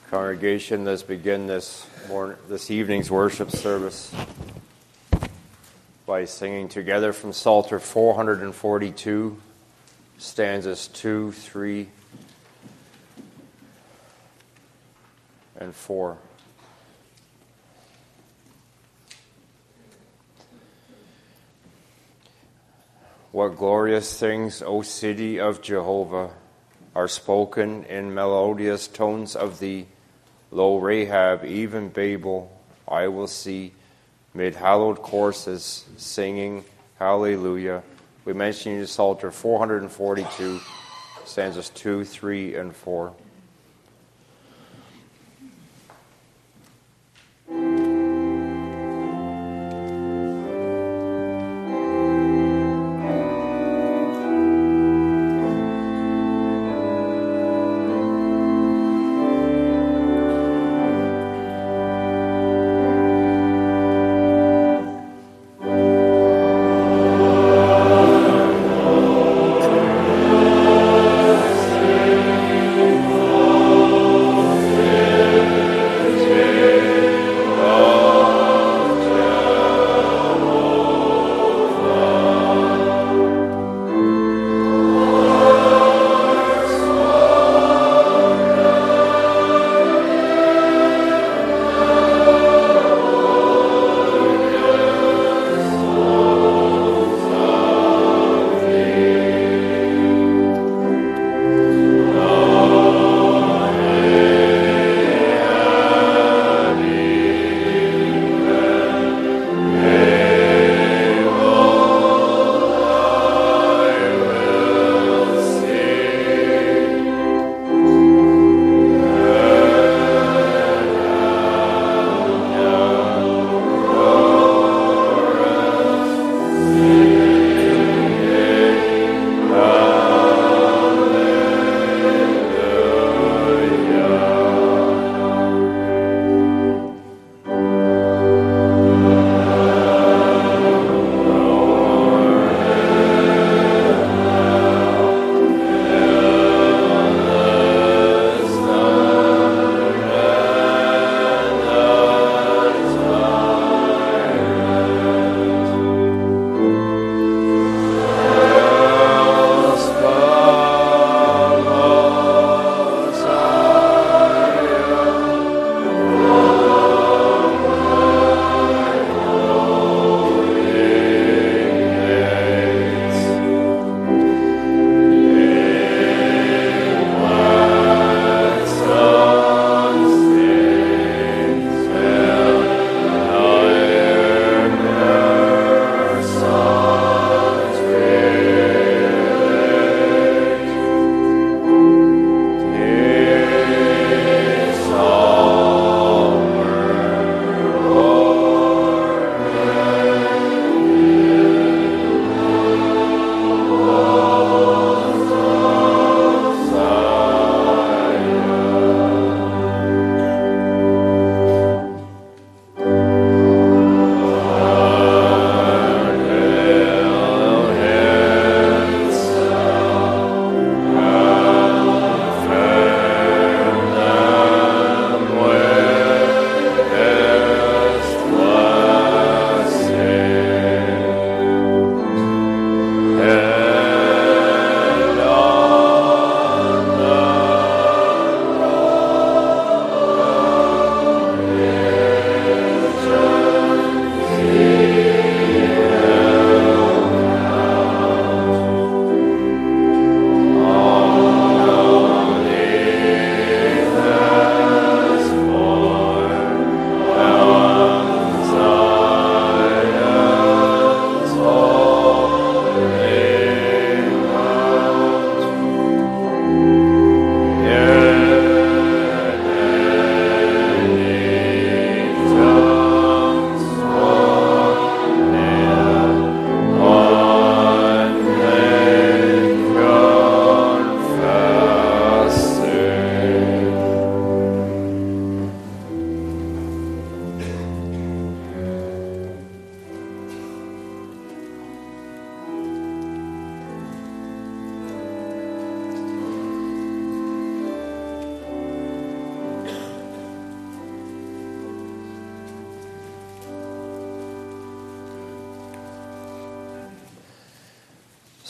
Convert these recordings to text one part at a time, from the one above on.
Congregation, let's begin this evening's worship service by singing together from Psalter 442, stanzas 2, 3, and 4. What glorious things, O city of Jehovah, are spoken in melodious tones of thee. Lo, Rahab, even Babel, I will see, mid hallowed courses, singing hallelujah. We mentioned in Psalter 442, stanzas 2, 3, and 4. Oh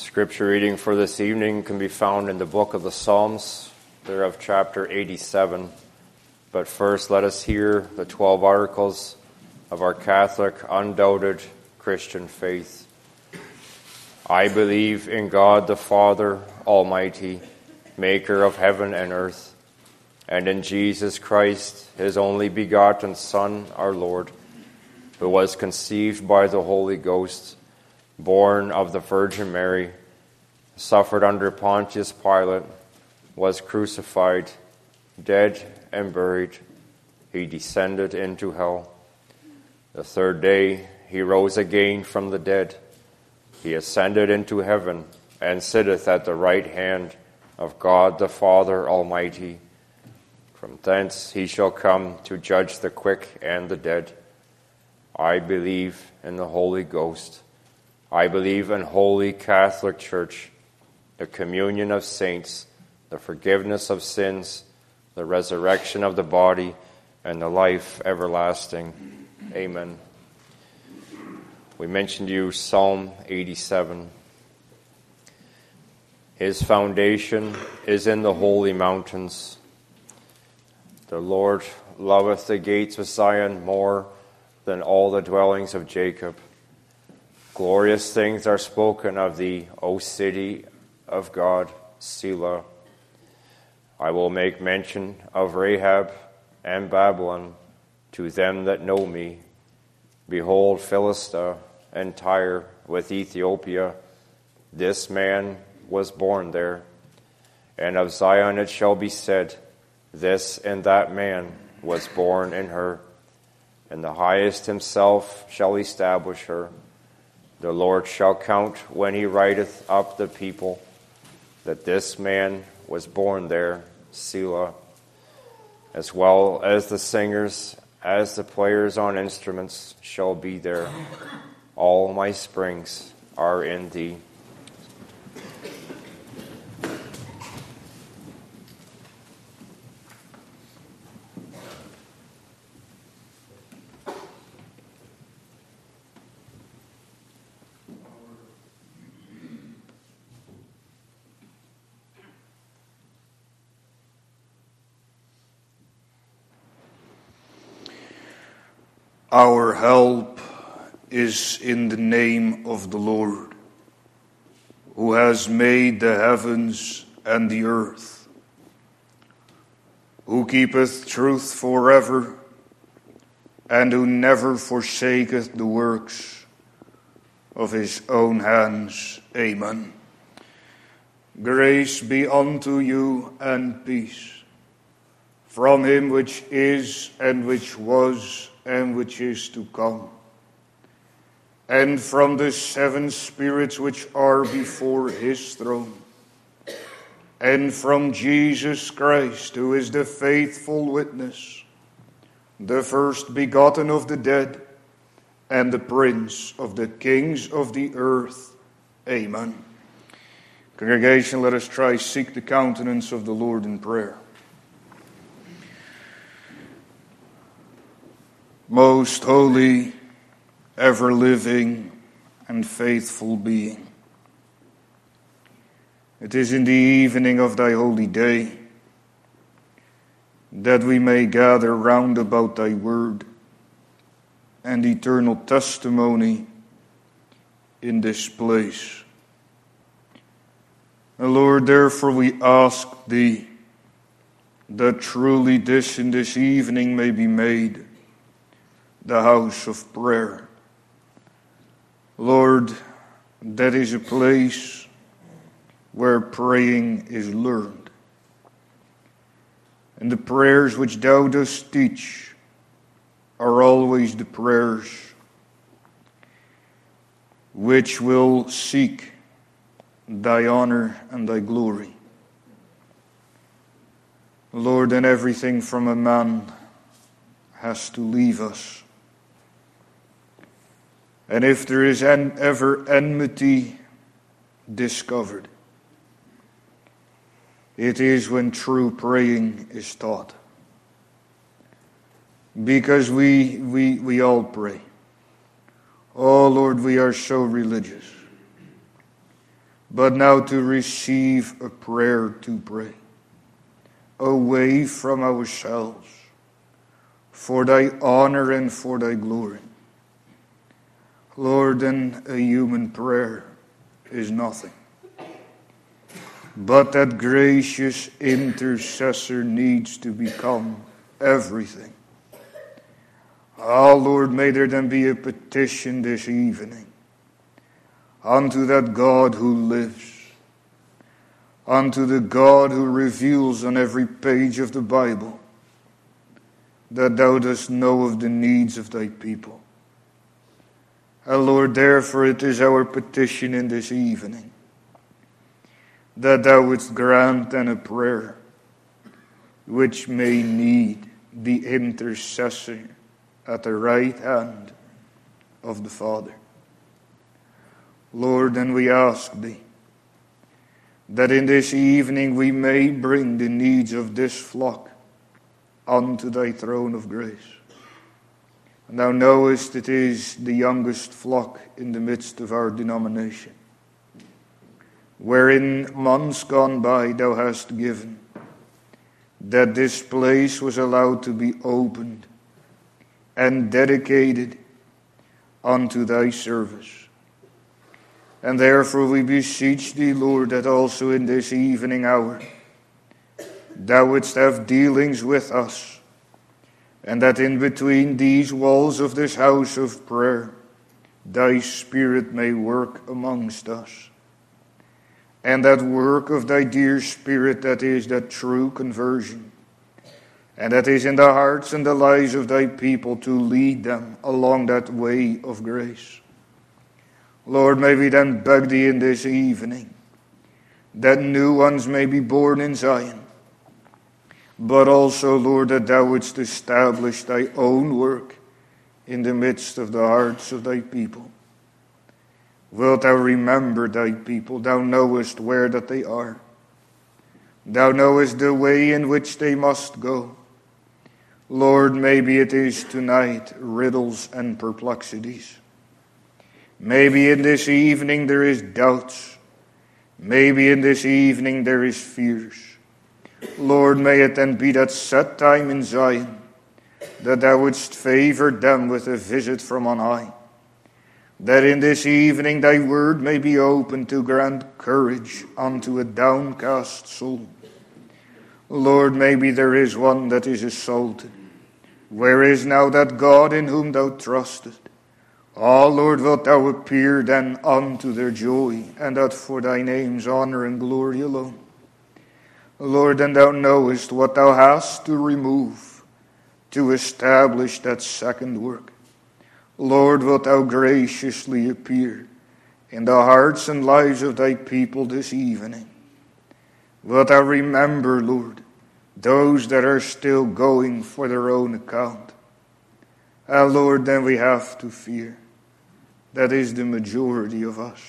Scripture reading for this evening can be found in the book of the Psalms, thereof chapter 87. But first, let us hear the 12 articles of our Catholic, undoubted Christian faith. I believe in God the Father Almighty, maker of heaven and earth, and in Jesus Christ, his only begotten Son, our Lord, who was conceived by the Holy Ghost, born of the Virgin Mary, suffered under Pontius Pilate, was crucified, dead and buried. He descended into hell. The third day he rose again from the dead. He ascended into heaven and sitteth at the right hand of God the Father Almighty. From thence he shall come to judge the quick and the dead. I believe in the Holy Ghost. I believe in Holy Catholic Church, the communion of saints, the forgiveness of sins, the resurrection of the body, and the life everlasting. Amen. We mentioned to you Psalm 87. His foundation is in the holy mountains. The Lord loveth the gates of Zion more than all the dwellings of Jacob. Glorious things are spoken of thee, O city of God, Selah. I will make mention of Rahab and Babylon to them that know me. Behold, Philistia and Tyre with Ethiopia, this man was born there. And of Zion it shall be said, this and that man was born in her. And the highest himself shall establish her. The Lord shall count when he writeth up the people, that this man was born there, Selah. As well as the singers, as the players on instruments shall be there. All my springs are in thee. Our help is in the name of the Lord, who has made the heavens and the earth, who keepeth truth forever, and who never forsaketh the works of his own hands. Amen. Grace be unto you and peace from him which is and which was and which is to come, and from the seven spirits which are before his throne, and from Jesus Christ, who is the faithful witness, the first begotten of the dead, and the prince of the kings of the earth. Amen. Congregation, let us try seek the countenance of the Lord in prayer. Most holy, ever-living, and faithful being, it is in the evening of thy holy day that we may gather round about thy word and eternal testimony in this place. And Lord, therefore we ask thee that truly this in this evening may be made the house of prayer. Lord, that is a place where praying is learned. And the prayers which thou dost teach are always the prayers which will seek thy honor and thy glory. Lord, and everything from a man has to leave us. And if there is ever enmity discovered, it is when true praying is taught. Because we all pray. Oh Lord, we are so religious. but now to receive a prayer to pray, away from ourselves, for thy honor and for thy glory. Lord, and a human prayer is nothing, but that gracious intercessor needs to become everything. Ah, Lord, may there then be a petition this evening unto that God who lives, unto the God who reveals on every page of the Bible that thou dost know of the needs of thy people. And Lord, therefore it is our petition in this evening that thou wouldst grant then a prayer which may need the intercessor at the right hand of the Father. Lord, and we ask thee that in this evening we may bring the needs of this flock unto thy throne of grace. And thou knowest it is the youngest flock in the midst of our denomination, wherein months gone by thou hast given that this place was allowed to be opened and dedicated unto thy service. And therefore we beseech thee, Lord, that also in this evening hour thou wouldst have dealings with us, and that in between these walls of this house of prayer thy Spirit may work amongst us. And that work of thy dear Spirit, that is that true conversion, and that is in the hearts and the lives of thy people to lead them along that way of grace. Lord, may we then beg thee in this evening that new ones may be born in Zion, but also, Lord, that thou wouldst establish thy own work in the midst of the hearts of thy people. Wilt thou remember thy people? Thou knowest where that they are. Thou knowest the way in which they must go. Lord, maybe it is tonight riddles and perplexities. Maybe in this evening there is doubts. Maybe in this evening there is fears. Lord, may it then be that set time in Zion that thou wouldst favor them with a visit from on high. That in this evening thy word may be open to grant courage unto a downcast soul. Lord, maybe there is one that is assaulted. Where is now that God in whom thou trustest? Ah, Lord, wilt thou appear then unto their joy, and that for thy name's honor and glory alone. Lord, and thou knowest what thou hast to remove to establish that second work. Lord, wilt thou graciously appear in the hearts and lives of thy people this evening. Wilt thou remember, Lord, those that are still going for their own account. And Lord, then we have to fear. That is the majority of us.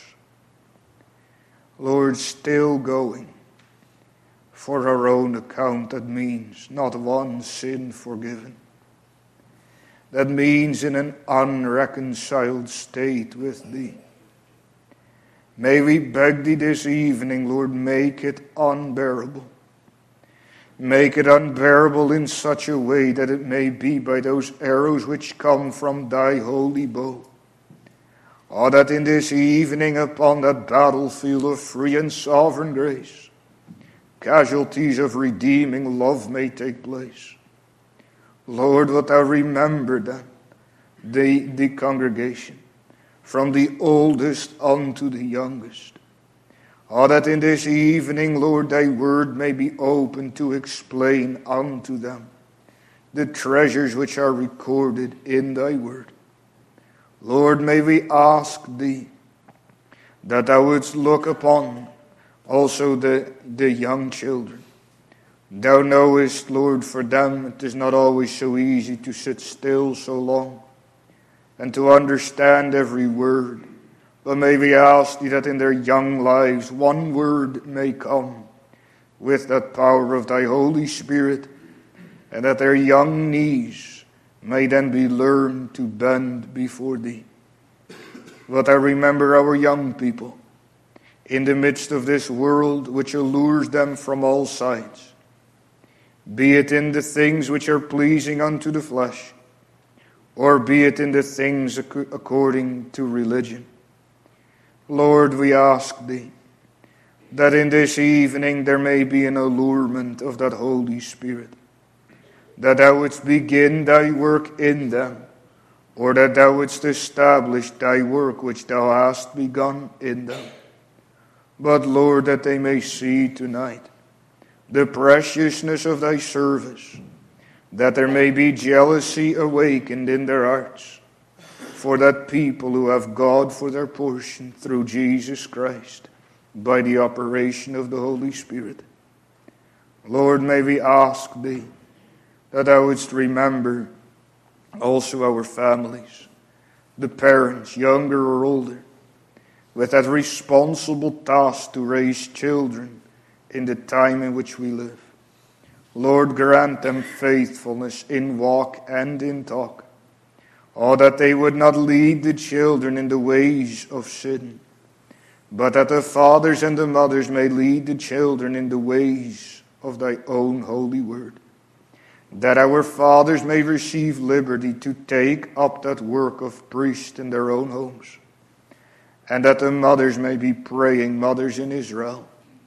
Lord, still going for our own account. That means not one sin forgiven. That means in an unreconciled state with thee. May we beg thee this evening, Lord, make it unbearable. Make it unbearable in such a way that it may be by those arrows which come from thy holy bow. Oh, that in this evening upon that battlefield of free and sovereign grace, casualties of redeeming love may take place. Lord, wilt thou remember then the congregation, from the oldest unto the youngest. Oh, that in this evening, Lord, thy word may be open to explain unto them the treasures which are recorded in thy word. Lord, may we ask thee that thou wouldst look upon also the young children. Thou knowest, Lord, for them it is not always so easy to sit still so long and to understand every word. But may we ask thee that in their young lives one word may come with that power of thy Holy Spirit, and that their young knees may then be learned to bend before thee. Wilt thou remember our young people in the midst of this world which allures them from all sides, be it in the things which are pleasing unto the flesh, or be it in the things according to religion. Lord, we ask thee that in this evening there may be an allurement of that Holy Spirit, that thou wouldst begin thy work in them, or that thou wouldst establish thy work which thou hast begun in them. But Lord, that they may see tonight the preciousness of thy service, that there may be jealousy awakened in their hearts for that people who have God for their portion through Jesus Christ by the operation of the Holy Spirit. Lord, may we ask thee that thou wouldst remember also our families, the parents, younger or older, with that responsible task to raise children in the time in which we live. Lord, grant them faithfulness in walk and in talk. Oh, that they would not lead the children in the ways of sin, but that the fathers and the mothers may lead the children in the ways of thy own holy word. That our fathers may receive liberty to take up that work of priest in their own homes. And that the mothers may be praying mothers in Israel.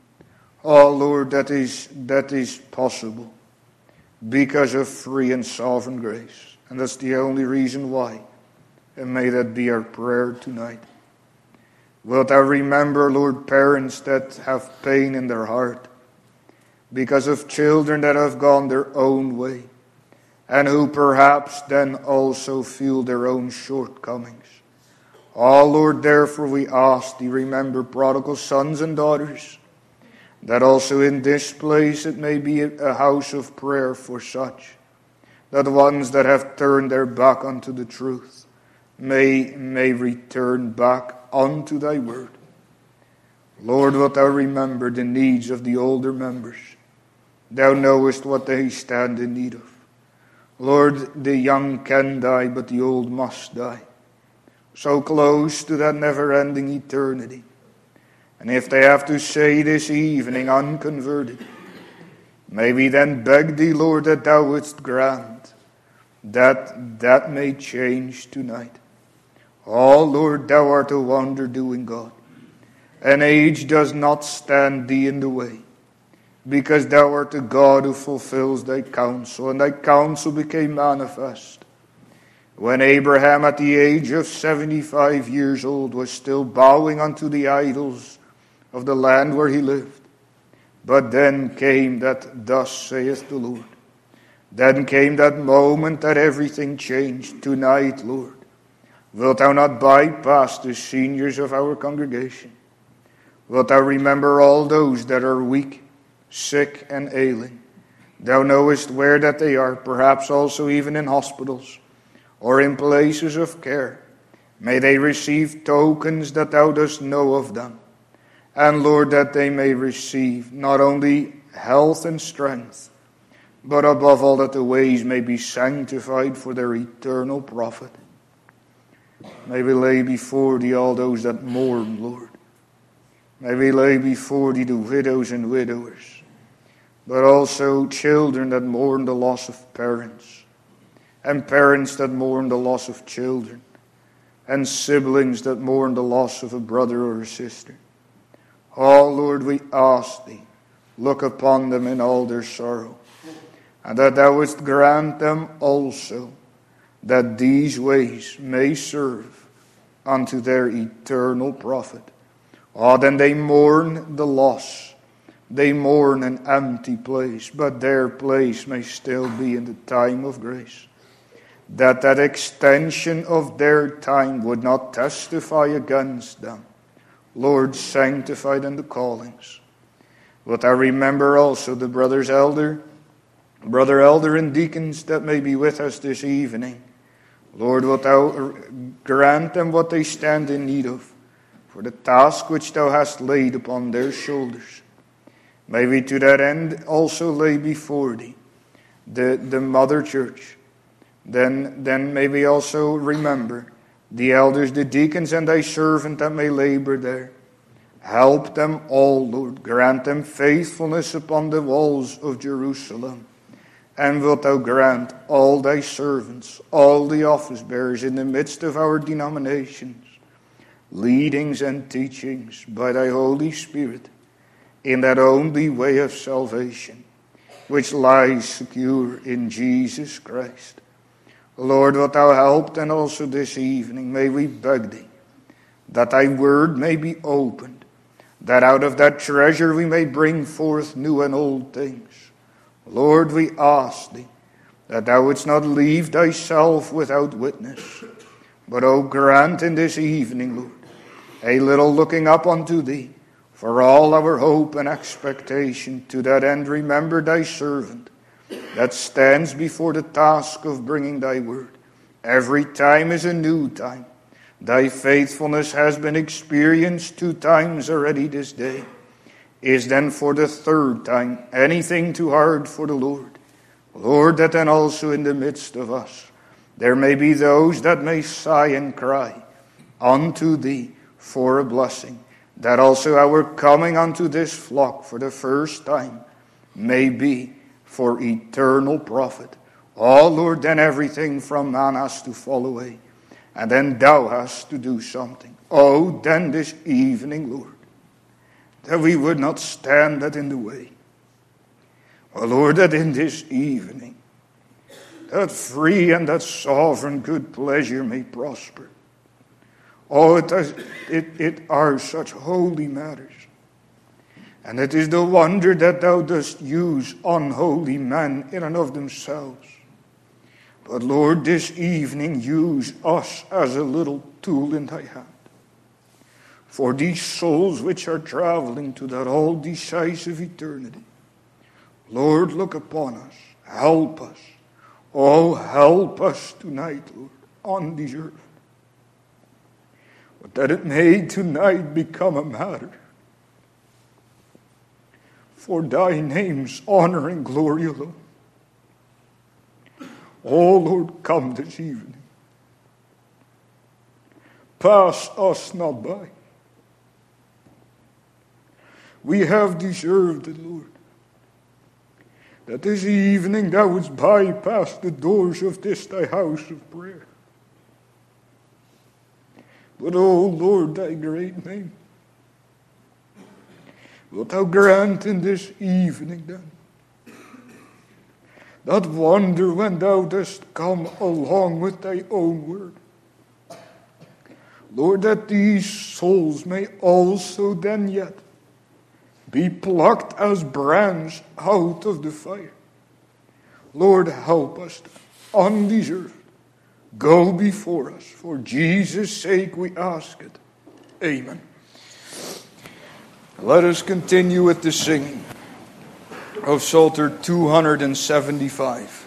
Oh Lord, that is possible because of free and sovereign grace. And that's the only reason why. And may that be our prayer tonight. Wilt thou remember, Lord, parents that have pain in their heart because of children that have gone their own way, and who perhaps then also feel their own shortcomings. Oh Lord, therefore we ask thee, remember prodigal sons and daughters, that also in this place it may be a house of prayer for such, that ones that have turned their back unto the truth may return back unto thy word. Lord, wilt thou remember the needs of the older members? Thou knowest what they stand in need of. Lord, the young can die, but the old must die. So close to that never-ending eternity. And if they have to say this evening, unconverted, may we then beg thee, Lord, that thou wouldst grant that may change tonight. Oh, Lord, thou art a wonder-doing God. And age does not stand thee in the way, because thou art a God who fulfills thy counsel, and thy counsel became manifest when Abraham at the age of 75 years old was still bowing unto the idols of the land where he lived. But then came that, thus saith the Lord. Then came that moment that everything changed. Tonight, Lord, wilt thou not bypass the seniors of our congregation? Wilt thou remember all those that are weak, sick, and ailing? Thou knowest where that they are, perhaps also even in hospitals or in places of care. May they receive tokens that thou dost know of them. And Lord, that they may receive not only health and strength, but above all that the ways may be sanctified for their eternal profit. May we lay before thee all those that mourn, Lord. May we lay before thee the widows and widowers, but also children that mourn the loss of parents, and parents that mourn the loss of children, and siblings that mourn the loss of a brother or a sister. Oh, Lord, we ask thee, look upon them in all their sorrow, and that thou wouldst grant them also that these ways may serve unto their eternal profit. Oh, then they mourn the loss. They mourn an empty place, but their place may still be in the time of grace. That extension of their time would not testify against them. Lord, sanctify them the callings. Wilt thou remember also the brother elder and deacons that may be with us this evening? Lord, wilt thou grant them what they stand in need of, for the task which thou hast laid upon their shoulders. May we to that end also lay before thee the mother church. Then may we also remember the elders, the deacons, and thy servant that may labor there. Help them all, Lord. Grant them faithfulness upon the walls of Jerusalem. And wilt thou grant all thy servants, all the office bearers in the midst of our denominations, leadings and teachings by thy Holy Spirit, in that only way of salvation, which lies secure in Jesus Christ. Lord, wilt thou help then also this evening, may we beg thee, that thy word may be opened, that out of that treasure we may bring forth new and old things. Lord, we ask thee, that thou wouldst not leave thyself without witness, but, O grant in this evening, Lord, a little looking up unto thee, for all our hope and expectation. To that end, remember thy servant that stands before the task of bringing thy word. Every time is a new time. Thy faithfulness has been experienced 2 times already this day. Is then for the 3rd time anything too hard for the Lord? Lord, that then also in the midst of us there may be those that may sigh and cry unto thee for a blessing, that also our coming unto this flock for the first time may be for eternal profit. Oh, Lord, then everything from man has to fall away, and then thou hast to do something. Oh, then this evening, Lord, that we would not stand that in the way. Oh, Lord, that in this evening, that free and that sovereign good pleasure may prosper. Oh, it are such holy matters. And it is the wonder that thou dost use unholy men in and of themselves. But Lord, this evening use us as a little tool in thy hand. For these souls which are traveling to that all decisive eternity. Lord, look upon us. Help us. Oh, help us tonight, Lord, on this earth. But that it may tonight become a matter for thy name's honor and glory alone. Oh, Lord, come this evening. Pass us not by. We have deserved it, Lord, that this evening thou wouldst bypass the doors of this thy house of prayer. But, oh Lord, thy great name, wilt thou grant in this evening then that wonder when thou dost come along with thy own word. Lord, that these souls may also then yet be plucked as brands out of the fire. Lord, help us on this earth. Go before us. For Jesus' sake we ask it. Amen. Let us continue with the singing of Psalter 275.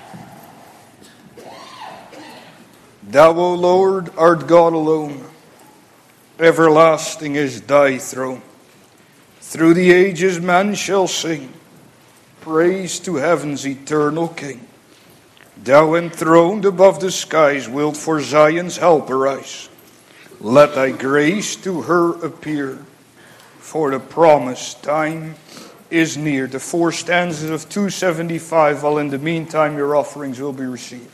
Thou, O Lord, art God alone. Everlasting is thy throne. Through the ages man shall sing praise to heaven's eternal King. Thou enthroned above the skies wilt for Zion's help arise. Let thy grace to her appear, for the promised time is near. The 4 stanzas of 275, while in the meantime your offerings will be received.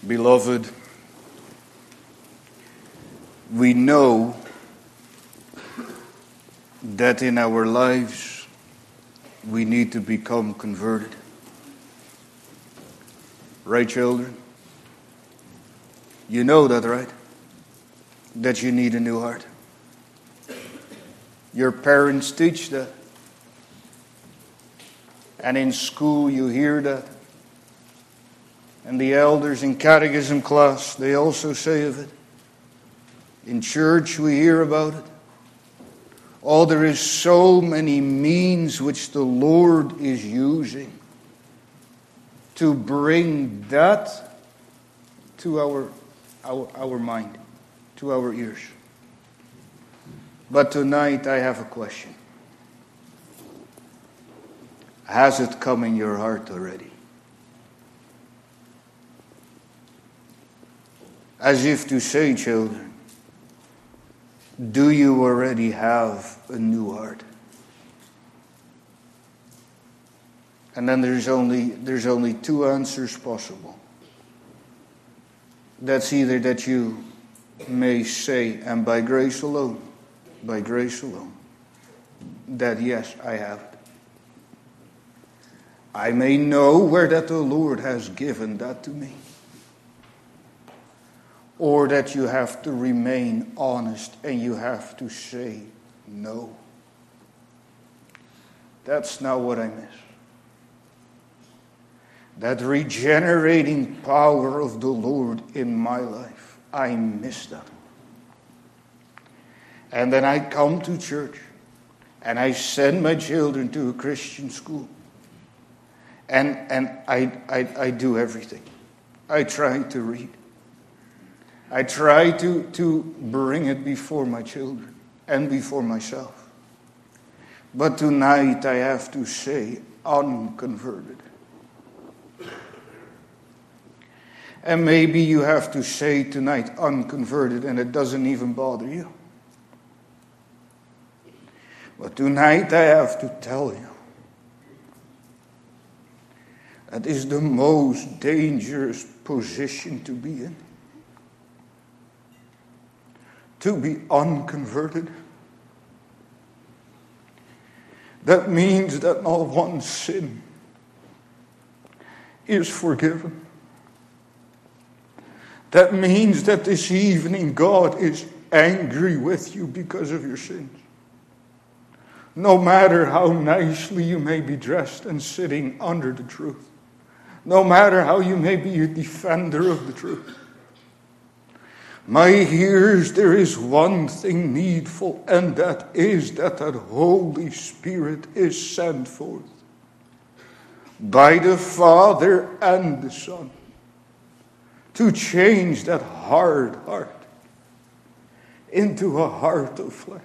Beloved, we know that in our lives we need to become converted. Right, children? You know that, right? That you need a new heart. Your parents teach that. And in school you hear that. And the elders in catechism class, they also say of it. In church we hear about it. Oh, there is so many means which the Lord is using to bring that to our mind, to our ears. But tonight I have a question. Has it come in your heart already? As if to say, children, do you already have a new heart? And then there's only two answers possible. That's either that you may say, and by grace alone, that yes, I have it. I may know where that the Lord has given that to me. Or that you have to remain honest and you have to say no. That's not what I miss. That regenerating power of the Lord in my life, I miss that. And then I come to church and I send my children to a Christian school. And I do everything. I try to read. I try to bring it before my children and before myself. But tonight I have to say, unconverted. And maybe you have to say tonight, unconverted, and it doesn't even bother you. But tonight I have to tell you, that is the most dangerous position to be in. To be unconverted. That means that not one sin is forgiven. That means that this evening God is angry with you because of your sins. No matter how nicely you may be dressed and sitting under the truth. No matter how you may be a defender of the truth. My ears, there is one thing needful, and that is that Holy Spirit is sent forth by the Father and the Son to change that hard heart into a heart of flesh.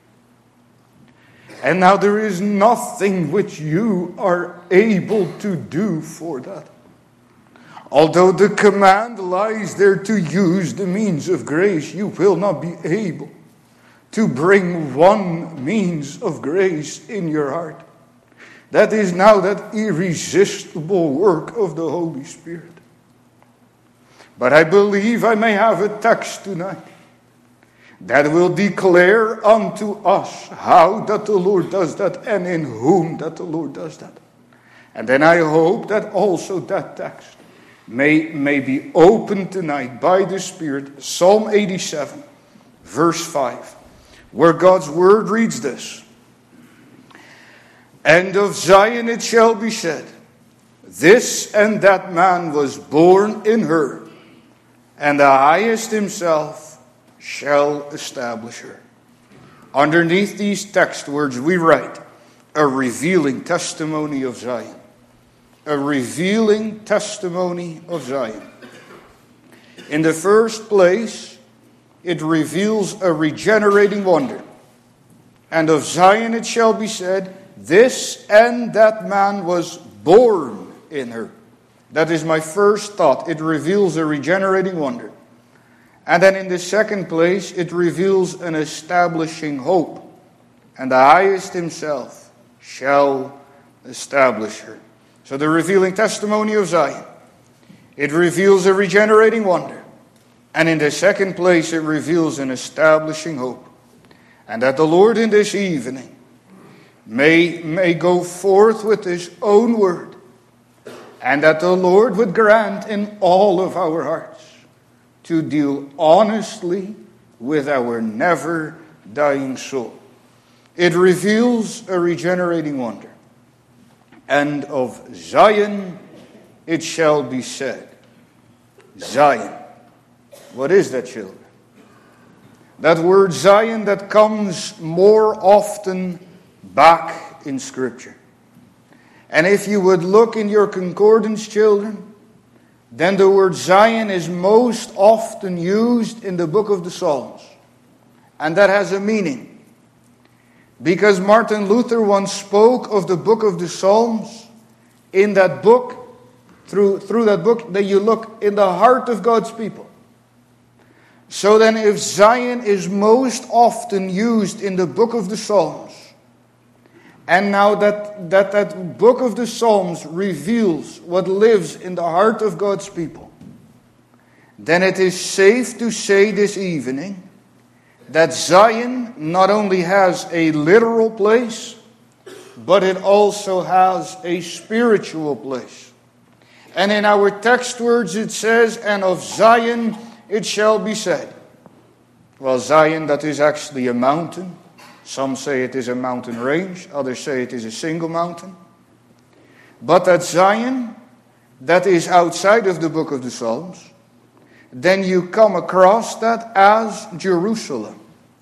And now there is nothing which you are able to do for that. Although the command lies there to use the means of grace, you will not be able to bring one means of grace in your heart. That is now that irresistible work of the Holy Spirit. But I believe I may have a text tonight that will declare unto us how that the Lord does that and in whom that the Lord does that. And then I hope that also that text may be opened tonight by the Spirit. Psalm 87, verse 5, where God's word reads this. And of Zion it shall be said, this and that man was born in her, and the highest himself shall establish her. Underneath these text words we write, a revealing testimony of Zion. A revealing testimony of Zion. In the first place, it reveals a regenerating wonder. And of Zion it shall be said, this and that man was born in her. That is my first thought. It reveals a regenerating wonder. And then in the second place, it reveals an establishing hope. And the highest himself shall establish her. So the revealing testimony of Zion. it reveals a regenerating wonder. And in the second place, it reveals an establishing hope. And that the Lord in this evening may go forth with His own word. And that the Lord would grant in all of our hearts to deal honestly with our never-dying soul. It reveals a regenerating wonder. And of Zion it shall be said. Zion. What is that, children? That word Zion that comes more often back in Scripture. And if you would look in your concordance, children, then the word Zion is most often used in the book of the Psalms. And that has a meaning. Because Martin Luther once spoke of the book of the Psalms. In that book, through that book, that you look in the heart of God's people. So then if Zion is most often used in the book of the Psalms, and now that book of the Psalms reveals what lives in the heart of God's people, then it is safe to say this evening that Zion not only has a literal place, but it also has a spiritual place. And in our text words it says, and of Zion it shall be said. Well, Zion, that is actually a mountain. Some say it is a mountain range. Others say it is a single mountain. But that Zion, that is outside of the book of the Psalms, then you come across that as Jerusalem.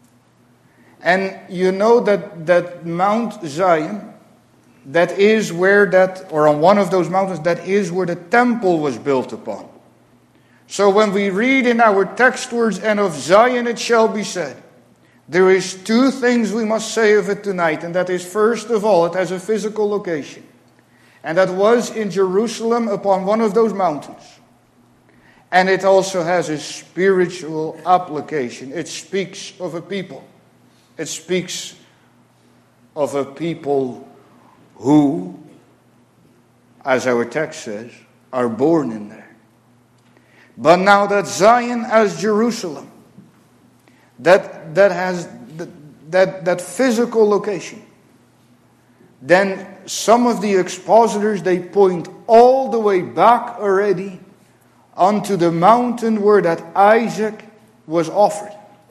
And you know that Mount Zion, that is where or on one of those mountains, that is where the temple was built upon. So when we read in our text words, and of Zion it shall be said, there is two things we must say of it tonight. And that is, first of all, it has a physical location. And that was in Jerusalem upon one of those mountains. And it also has a spiritual application. It speaks of a people. It speaks of a people who, as our text says, are born in there. But now that Zion as Jerusalem, that has that physical location, then some of the expositors, they point all the way back already onto the mountain where that Isaac was offered.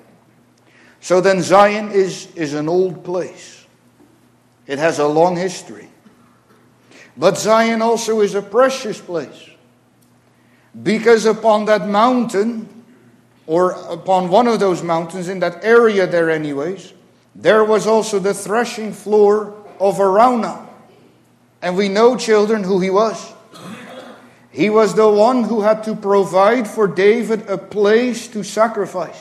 So then Zion is an old place. It has a long history. But Zion also is a precious place. Because upon that mountain, or upon one of those mountains, in that area there anyways, there was also the threshing floor of Araunah. And we know, children, who he was. He was the one who had to provide for David a place to sacrifice.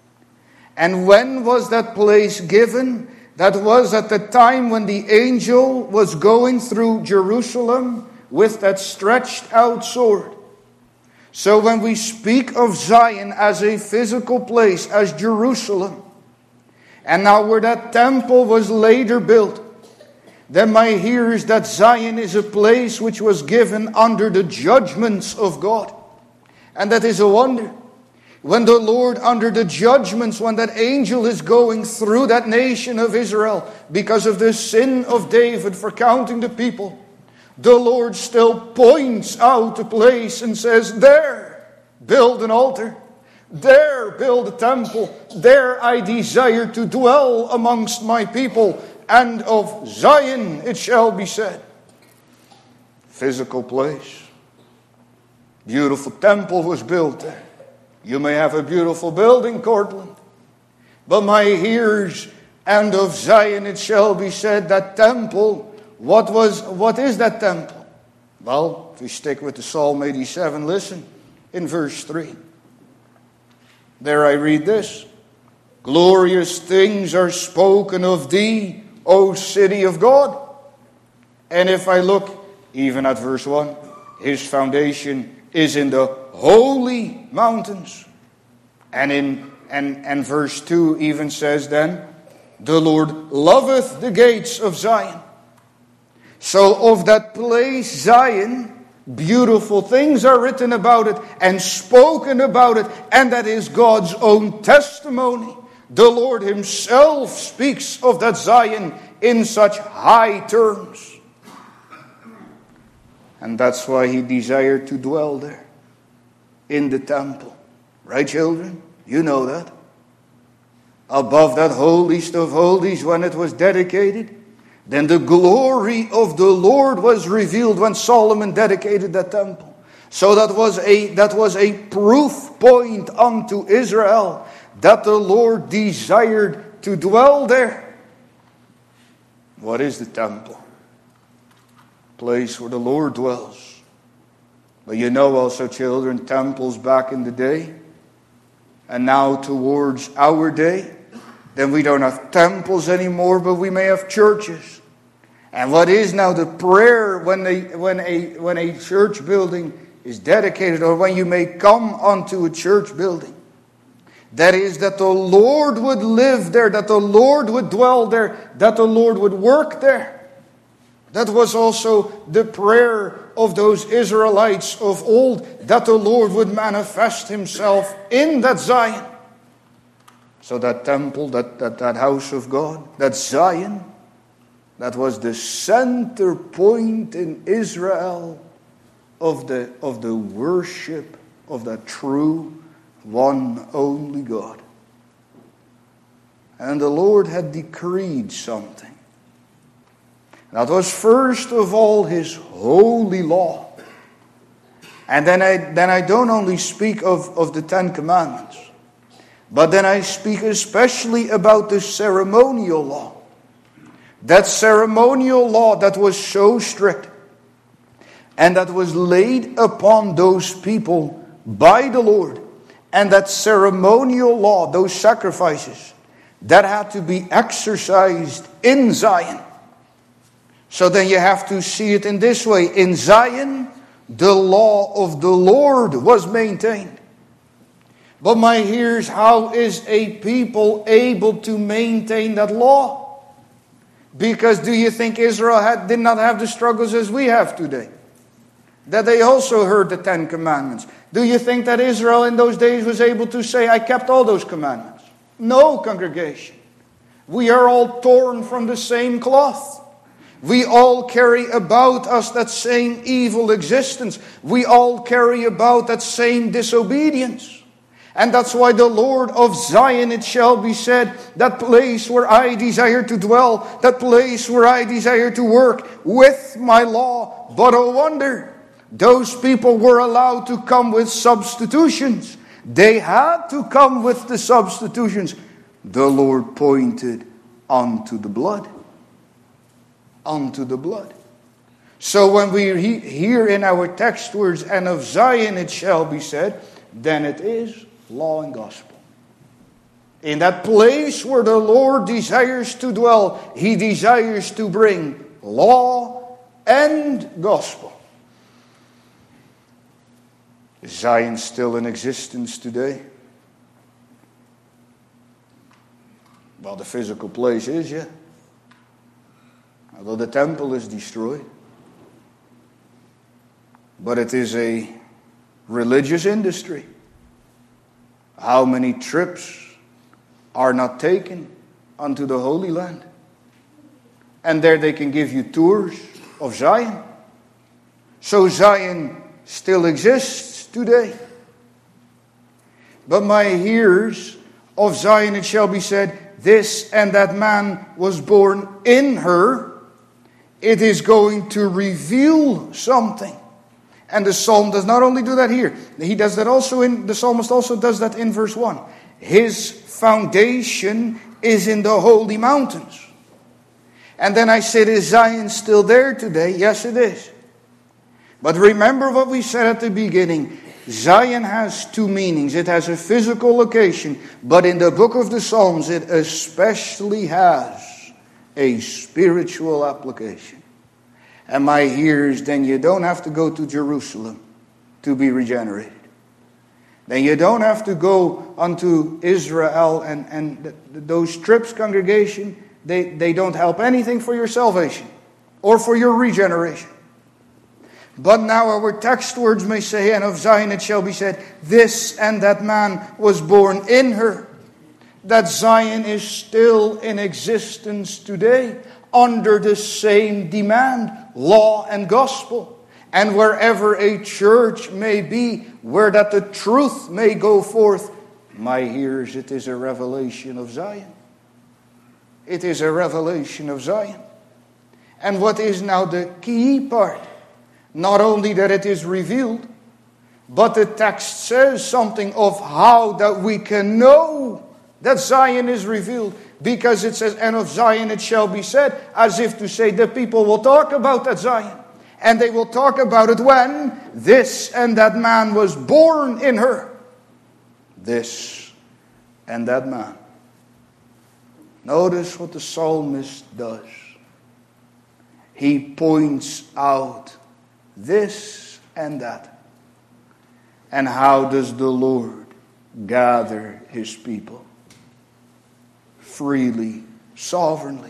And when was that place given? That was at the time when the angel was going through Jerusalem with that stretched out sword. So when we speak of Zion as a physical place, as Jerusalem, and now where that temple was later built, then my hearers, that Zion is a place which was given under the judgments of God. And that is a wonder. When the Lord, under the judgments, when that angel is going through that nation of Israel because of the sin of David for counting the people, the Lord still points out a place and says, there, build an altar. There, build a temple. There I desire to dwell amongst my people. And of Zion it shall be said. Physical place. Beautiful temple was built there. You may have a beautiful building, Cortland. But my hearers, and of Zion it shall be said, that temple, what is that temple? Well, if we stick with the Psalm 87, listen, in verse 3. There I read this. Glorious things are spoken of thee, O city of God. And if I look even at verse 1, his foundation is in the holy mountains. And verse 2 even says then, the Lord loveth the gates of Zion. So of that place Zion, Beautiful things are written about it and spoken about it, and that is God's own testimony. The Lord himself speaks of that Zion in such high terms. And that's why he desired to dwell there, in the temple. Right, children? You know that. Above that holiest of holies, when it was dedicated, then the glory of the Lord was revealed when Solomon dedicated that temple. So that was a proof point unto Israel that the Lord desired to dwell there. What is the temple? Place where the Lord dwells. But you know also, children, temples back in the day, and now towards our day, then we don't have temples anymore, but we may have churches. And what is now the prayer when a church building is dedicated, or when you may come onto a church building? That is, that the Lord would live there, that the Lord would dwell there, that the Lord would work there. That was also the prayer of those Israelites of old, that the Lord would manifest himself in that Zion. So that temple, that house of God, that Zion, that was the center point in Israel of the worship of the true, one only God. And the Lord had decreed something. That was first of all his holy law. And then I don't only speak of the Ten Commandments, but then I speak especially about the ceremonial law. That ceremonial law that was so strict, and that was laid upon those people by the Lord. And that ceremonial law, those sacrifices, that had to be exercised in Zion. So then you have to see it in this way. In Zion, the law of the Lord was maintained. But my hearers, how is a people able to maintain that law? Because do you think Israel did not have the struggles as we have today? That they also heard the Ten Commandments. Do you think that Israel in those days was able to say, I kept all those commandments? No, congregation. We are all torn from the same cloth. We all carry about us that same evil existence. We all carry about that same disobedience. And that's why the Lord of Zion, it shall be said, that place where I desire to dwell, that place where I desire to work with my law. But oh wonder, those people were allowed to come with substitutions. They had to come with the substitutions. The Lord pointed unto the blood. Unto the blood. So when we hear in our text words, and of Zion it shall be said, then it is law and gospel. In that place where the Lord desires to dwell, he desires to bring law and gospel. Is Zion still in existence today? Well, the physical place is, yeah. Although the temple is destroyed. But it is a religious industry. How many trips are not taken unto the Holy Land? And there they can give you tours of Zion. So Zion still exists today. But my hearers, of Zion it shall be said, this and that man was born in her. It is going to reveal something. And the psalm does not only do that here. He does that also the psalmist also does that in verse 1. His foundation is in the holy mountains. And then I said, is Zion still there today? Yes, it is. But remember what we said at the beginning. Zion has two meanings. It has a physical location. But in the book of the Psalms, it especially has a spiritual application. And my hearers, then you don't have to go to Jerusalem to be regenerated. Then you don't have to go unto Israel and those trips, congregation. They don't help anything for your salvation or for your regeneration. But now our text words may say, and of Zion it shall be said, this and that man was born in her. That Zion is still in existence today under the same demand, law and gospel. And wherever a church may be, where that the truth may go forth, my hearers, it is a revelation of Zion. It is a revelation of Zion. And what is now the key part? Not only that it is revealed, but the text says something of how that we can know that Zion is revealed. Because it says, and of Zion it shall be said, as if to say the people will talk about that Zion. And they will talk about it when this and that man was born in her. This and that man. Notice what the psalmist does. He points out this and that. And how does the Lord gather his people? Freely, sovereignly.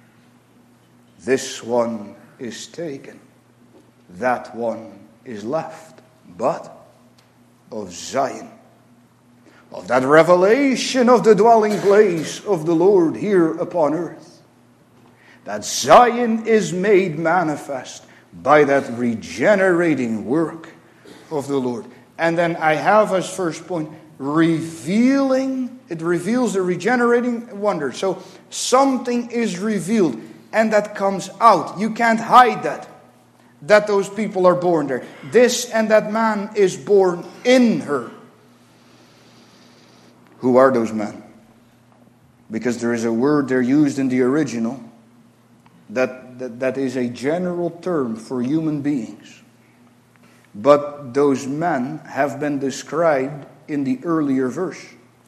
This one is taken. That one is left. But of Zion, of that revelation of the dwelling place of the Lord here upon earth, that Zion is made manifest by that regenerating work of the Lord. And then I have as first point, revealing, it reveals the regenerating wonder. So something is revealed and that comes out. You can't hide that those people are born there. This and that man is born in her. Who are those men? Because there is a word there used in the original that is a general term for human beings. But those men have been described in the earlier verse.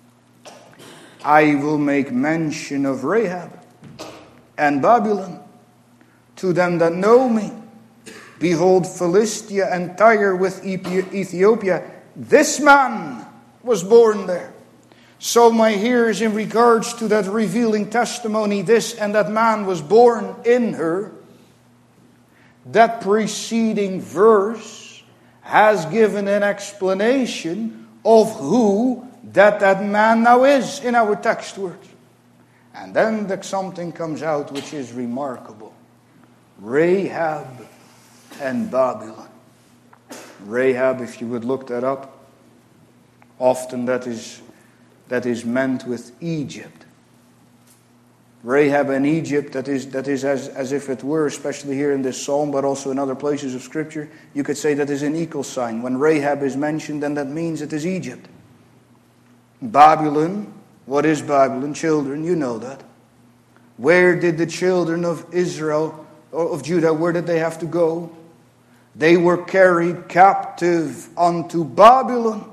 I will make mention of Rahab and Babylon to them that know me. Behold, Philistia and Tyre with Ethiopia. This man was born there. So my hearers, in regards to that revealing testimony, this and that man was born in her, that preceding verse has given an explanation of who that man now is in our text words. And then something comes out which is remarkable. Rahab and Babylon. Rahab, if you would look that up, often that is meant with Egypt. Rahab and Egypt, that is as if it were, especially here in this psalm, but also in other places of Scripture, you could say that is an equal sign. When Rahab is mentioned, then that means it is Egypt. Babylon, what is Babylon? Children, you know that. Where did the children of Israel, or of Judah, where did they have to go? They were carried captive unto Babylon.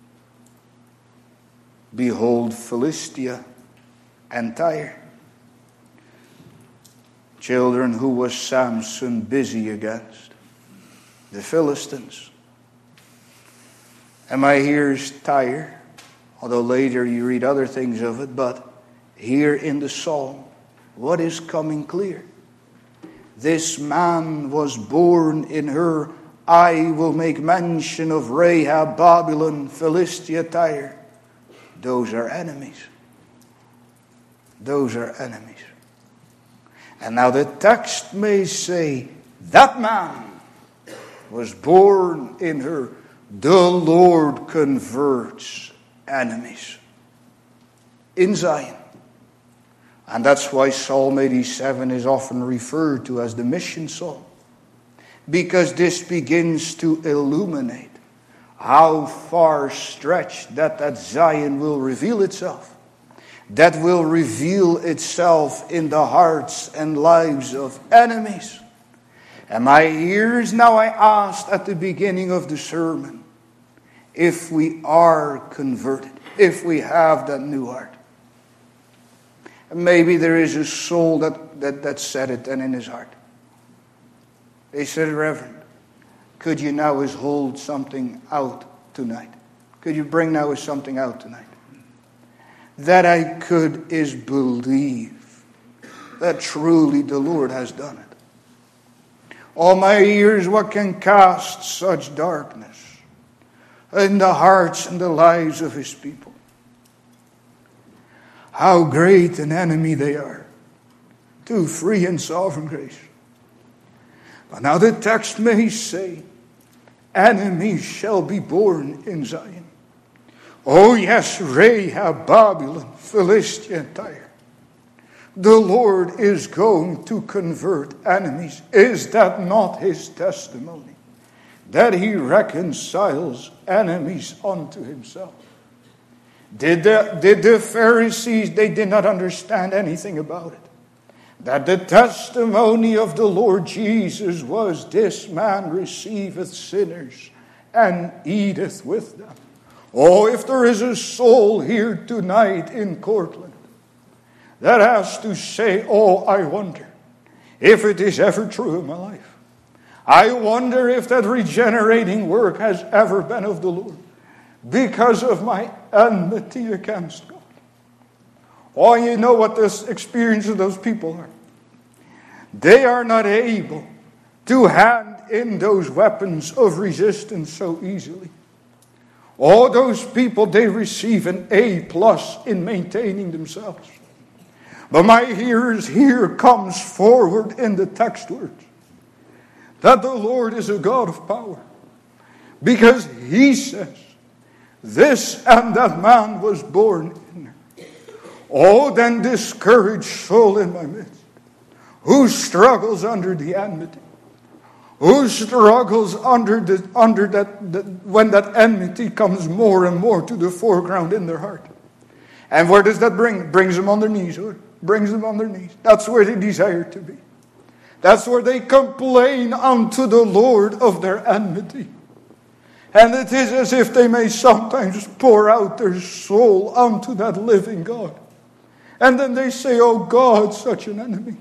Behold, Philistia and Tyre. Children, who was Samson busy against? The Philistines. And my here's Tyre, although later you read other things of it, but here in the psalm, what is coming clear? This man was born in her. I will make mention of Rahab, Babylon, Philistia, Tyre. Those are enemies. Those are enemies. And now the text may say, that man was born in her. The Lord converts enemies in Zion. And that's why Psalm 87 is often referred to as the mission psalm. Because this begins to illuminate how far stretched that Zion will reveal itself. That will reveal itself in the hearts and lives of enemies. And my ears, now I asked at the beginning of the sermon, if we are converted, if we have that new heart. And maybe there is a soul that said it and in his heart. They said, Reverend, could you now hold something out tonight? Could you bring now something out tonight? That I could is believe that truly the Lord has done it. Oh, my ears, what can cast such darkness in the hearts and the lives of his people? How great an enemy they are to free and sovereign grace. But now the text may say, enemies shall be born in Zion. Oh yes, Rahab, Babylon, Philistia, and Tyre. The Lord is going to convert enemies. Is that not his testimony? That he reconciles enemies unto himself. Did the Pharisees, they did not understand anything about it. That the testimony of the Lord Jesus was, this man receiveth sinners and eateth with them. Oh, if there is a soul here tonight in Cortland that has to say, oh, I wonder if it is ever true in my life. I wonder if that regenerating work has ever been of the Lord because of my enmity against God. Oh, you know what this experience of those people are. They are not able to hand in those weapons of resistance so easily. All those people, they receive an A+ in maintaining themselves. But my hearers, here comes forward in the text words that the Lord is a God of power. Because he says, this and that man was born in her. Oh, then discouraged soul in my midst, who struggles under the enmity, who struggles under that when that enmity comes more and more to the foreground in their heart. And where does that bring? Brings them on their knees, or brings them on their knees. That's where they desire to be. That's where they complain unto the Lord of their enmity. And it is as if they may sometimes pour out their soul unto that living God. And then they say, oh God, such an enemy.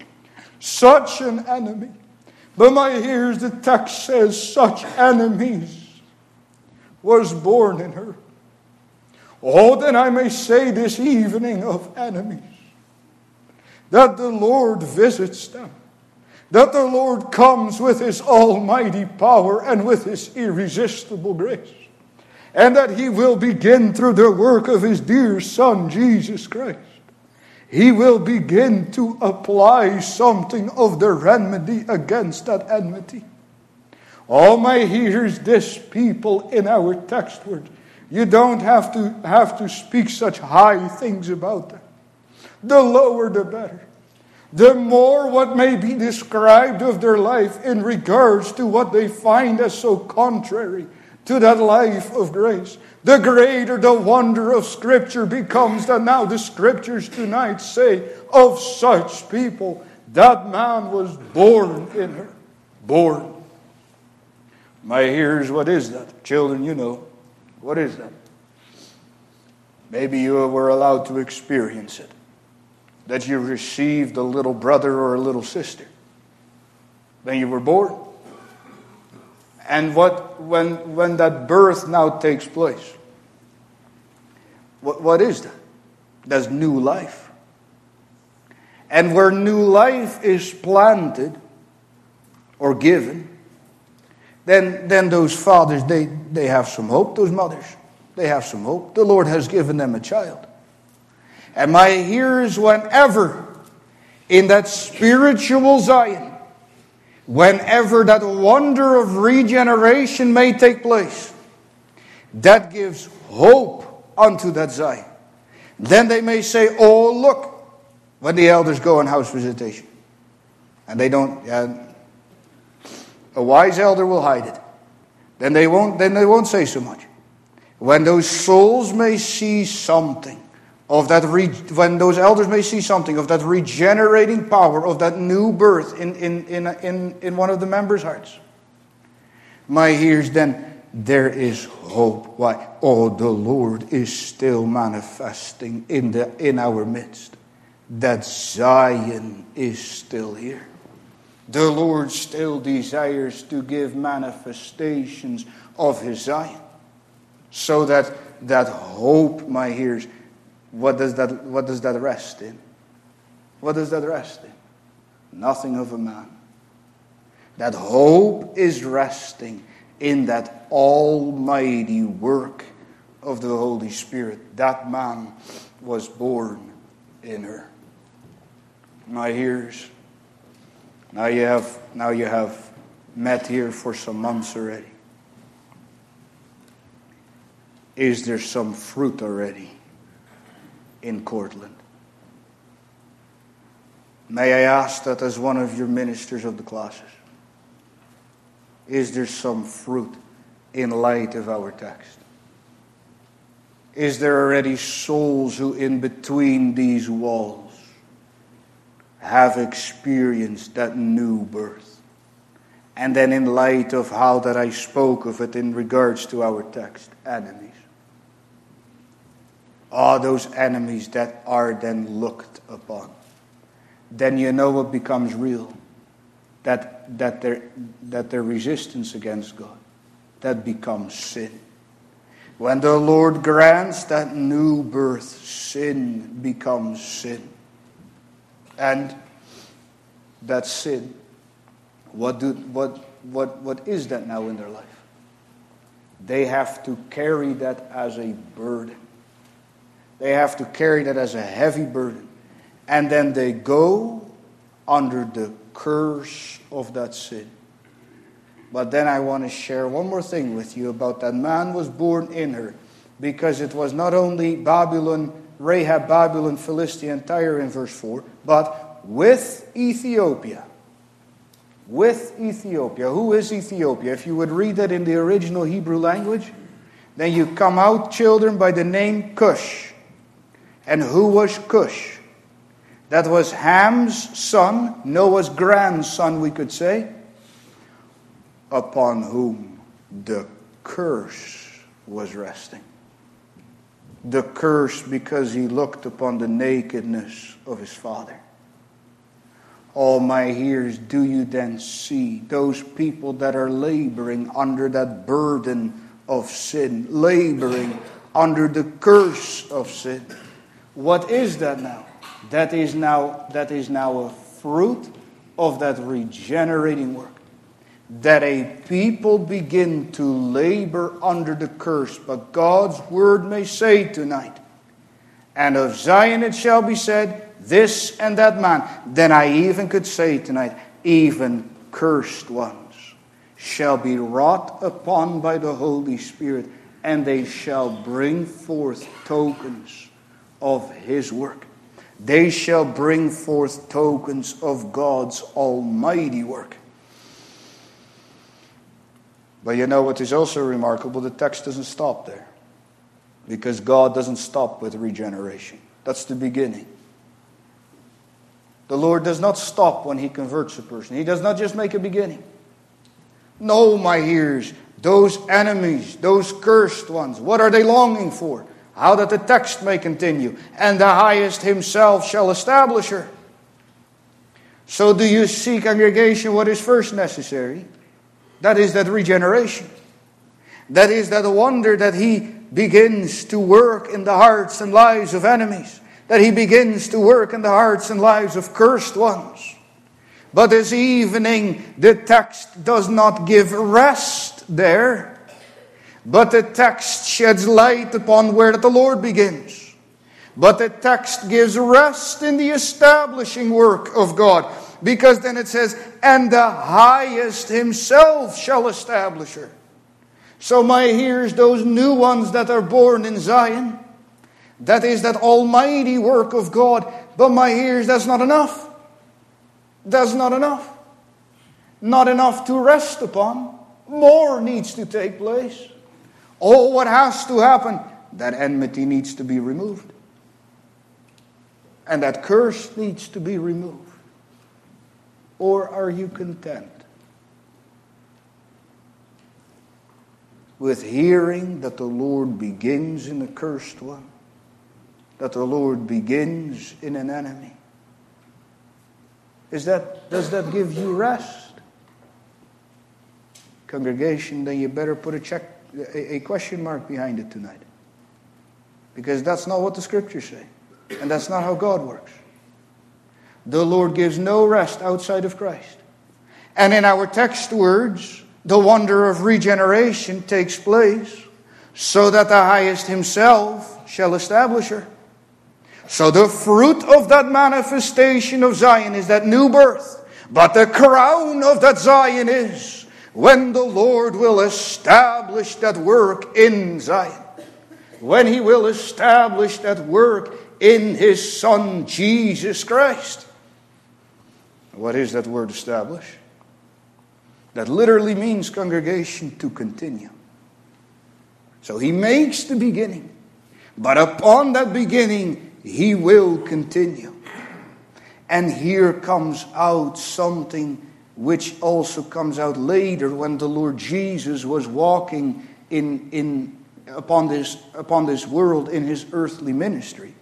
Such an enemy. But my ears, the text says, such enemies was born in her. Oh, then I may say this evening of enemies, that the Lord visits them. That the Lord comes with his almighty power and with his irresistible grace. And that he will begin through the work of his dear Son, Jesus Christ. He will begin to apply something of the remedy against that enmity. All my hearers, this people in our text word, you don't have to speak such high things about them. The lower the better. The more what may be described of their life in regards to what they find as so contrary to that life of grace. The greater the wonder of Scripture becomes, that now the Scriptures tonight say of such people, that man was born in her. Born. My hearers, what is that? Children, you know. What is that? Maybe you were allowed to experience it. That you received a little brother or a little sister. Then you were born. And when that birth now takes place, what is that? That's new life. And where new life is planted or given, then those fathers, they have some hope. Those mothers, they have some hope. The Lord has given them a child. And my hearers, whenever in that spiritual Zion, whenever that wonder of regeneration may take place, that gives hope unto that Zion. Then they may say, oh, look, when the elders go on house visitation. And they don't, a wise elder will hide it. Then they won't say so much. When those souls may see something of that, when those elders may see something of that regenerating power, of that new birth in one of the members' hearts, my ears, then there is hope. Why? Oh, the Lord is still manifesting in our midst. That Zion is still here. The Lord still desires to give manifestations of his Zion. So that hope, my ears, what does that rest in? What does that rest in? Nothing of a man. That hope is resting in that almighty work of the Holy Spirit. That man was born in her. My ears. Now you have met here for some months already. Is there some fruit already in Cortland? May I ask that as one of your ministers of the classes? Is there some fruit in light of our text? Is there already souls who in between these walls have experienced that new birth? And then in light of how that I spoke of it in regards to our text, enemies. Those enemies that are then looked upon. Then you know what becomes real. That their resistance against God, that becomes sin. When the Lord grants that new birth, sin becomes sin. And that sin, what is that now in their life? They have to carry that as a burden. They have to carry that as a heavy burden. And then they go under the curse of that sin. But then I want to share one more thing with you about that man was born in her. Because it was not only Babylon, Rahab, Babylon, Philistia, and Tyre in verse 4, but with Ethiopia. With Ethiopia. Who is Ethiopia? If you would read that in the original Hebrew language, then you come out, children, by the name Cush. And who was Cush? That was Ham's son, Noah's grandson, we could say, upon whom the curse was resting. The curse because he looked upon the nakedness of his father. All my hearers, do you then see those people that are laboring under that burden of sin, laboring under the curse of sin? What is that now? That is now a fruit of that regenerating work. That a people begin to labor under the curse. But God's word may say tonight, and of Zion it shall be said, this and that man. Then I even could say tonight, even cursed ones shall be wrought upon by the Holy Spirit, and they shall bring forth tokens of His work. They shall bring forth tokens of God's almighty work. But you know what is also remarkable? The text doesn't stop there. Because God doesn't stop with regeneration. That's the beginning. The Lord does not stop when He converts a person. He does not just make a beginning. No, my ears, those enemies, those cursed ones, what are they longing for? How that the text may continue. And the highest Himself shall establish her. So do you see, congregation, what is first necessary? That is that regeneration. That is that wonder that He begins to work in the hearts and lives of enemies. That He begins to work in the hearts and lives of cursed ones. But this evening, the text does not give rest there. But the text sheds light upon where the Lord begins. But the text gives rest in the establishing work of God. Because then it says, and the highest Himself shall establish her. So my hearers, those new ones that are born in Zion, that is that almighty work of God. But my hearers, that's not enough. That's not enough. Not enough to rest upon. More needs to take place. Oh, what has to happen? That enmity needs to be removed. And that curse needs to be removed. Or are you content with hearing that the Lord begins in a cursed one? That the Lord begins in an enemy? Does that give you rest? Congregation, then you better put a question mark behind it tonight. Because that's not what the Scriptures say. And that's not how God works. The Lord gives no rest outside of Christ. And in our text words, the wonder of regeneration takes place so that the highest himself shall establish her. So the fruit of that manifestation of Zion is that new birth. But the crown of that Zion is when the Lord will establish that work in Zion. When He will establish that work in His Son, Jesus Christ. What is that word establish? That literally means, congregation, to continue. So He makes the beginning. But upon that beginning, He will continue. And here comes out something which also comes out later when the Lord Jesus was walking upon this world in His earthly ministry.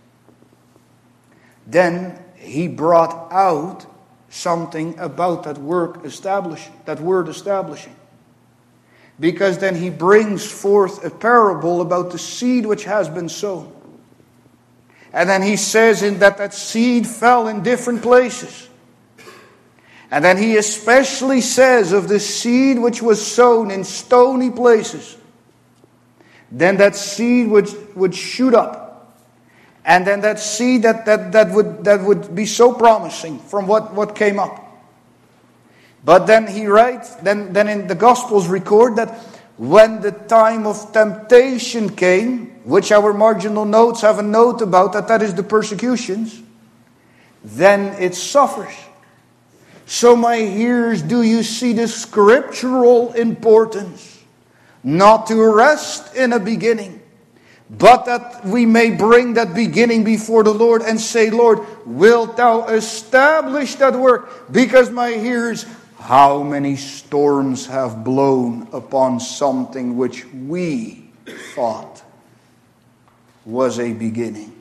Then He brought out something about that word establishing. Because then He brings forth a parable about the seed which has been sown. And then He says that seed fell in different places. And then He especially says of the seed which was sown in stony places. Then that seed would shoot up. And then that seed that would be so promising from what came up. But then he writes, then in the Gospels record that when the time of temptation came, which our marginal notes have a note about, that is the persecutions, then it suffers. So my hearers, do you see the scriptural importance? Not to rest in a beginning, but that we may bring that beginning before the Lord and say, Lord, wilt thou establish that work? Because my hearers, how many storms have blown upon something which we thought was a beginning.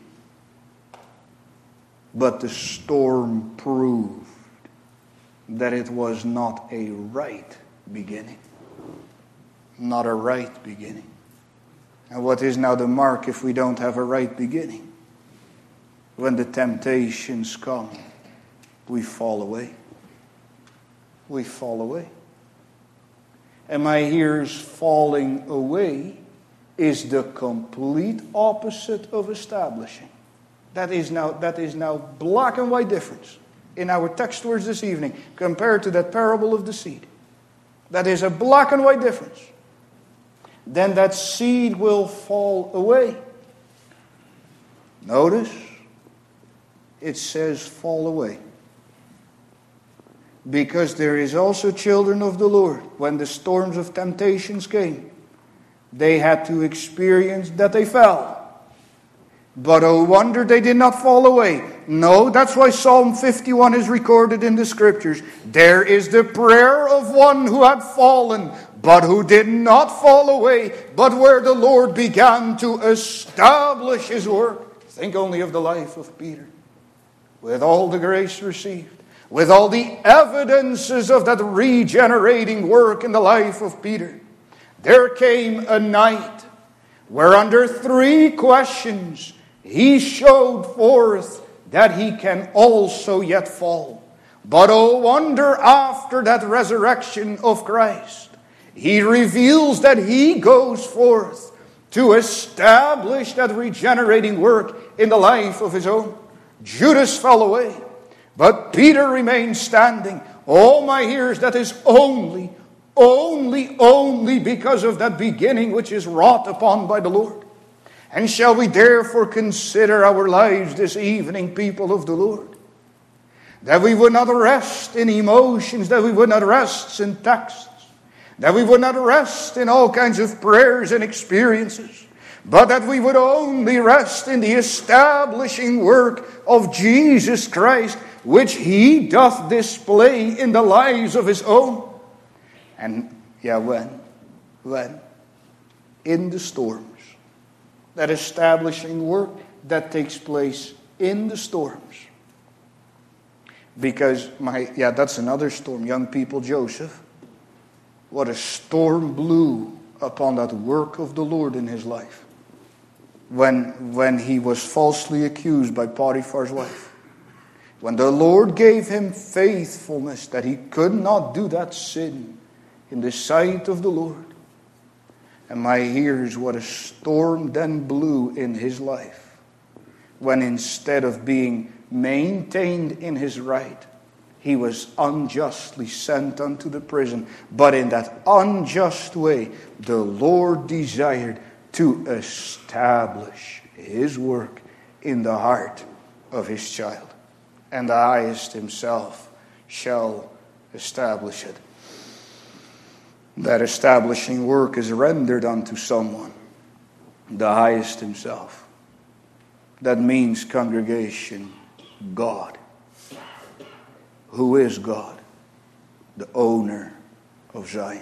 But the storm proved that it was not a right beginning. Not a right beginning. And what is now the mark if we don't have a right beginning? When the temptations come, we fall away. We fall away. And my hearers, falling away is the complete opposite of establishing. That is now black and white difference in our text words this evening compared to that parable of the seed. That is a black and white difference. Then that seed will fall away. Notice, it says fall away. Because there is also children of the Lord. When the storms of temptations came, they had to experience that they fell. But oh wonder they did not fall away. No, that's why Psalm 51 is recorded in the scriptures. There is the prayer of one who had fallen, but who did not fall away, but where the Lord began to establish His work. Think only of the life of Peter. With all the grace received, with all the evidences of that regenerating work in the life of Peter, there came a night where under 3 questions he showed forth that he can also yet fall. But oh wonder, after that resurrection of Christ, he reveals that he goes forth to establish that regenerating work in the life of his own. Judas fell away, but Peter remained standing. Oh my hearers, that is only because of that beginning which is wrought upon by the Lord. And shall we therefore consider our lives this evening, people of the Lord, that we would not rest in emotions, that we would not rest in texts, that we would not rest in all kinds of prayers and experiences, but that we would only rest in the establishing work of Jesus Christ, which He doth display in the lives of His own. And when? In the storms. That establishing work that takes place in the storms. Because that's another storm. Young people, Joseph. What a storm blew upon that work of the Lord in his life. When he was falsely accused by Potiphar's wife. When the Lord gave him faithfulness that he could not do that sin in the sight of the Lord. And here's what a storm then blew in his life. When instead of being maintained in his right, he was unjustly sent unto the prison. But in that unjust way, the Lord desired to establish his work in the heart of his child. And the highest himself shall establish it. That establishing work is rendered unto someone, the highest himself. That means, congregation, God. Who is God? The owner of Zion.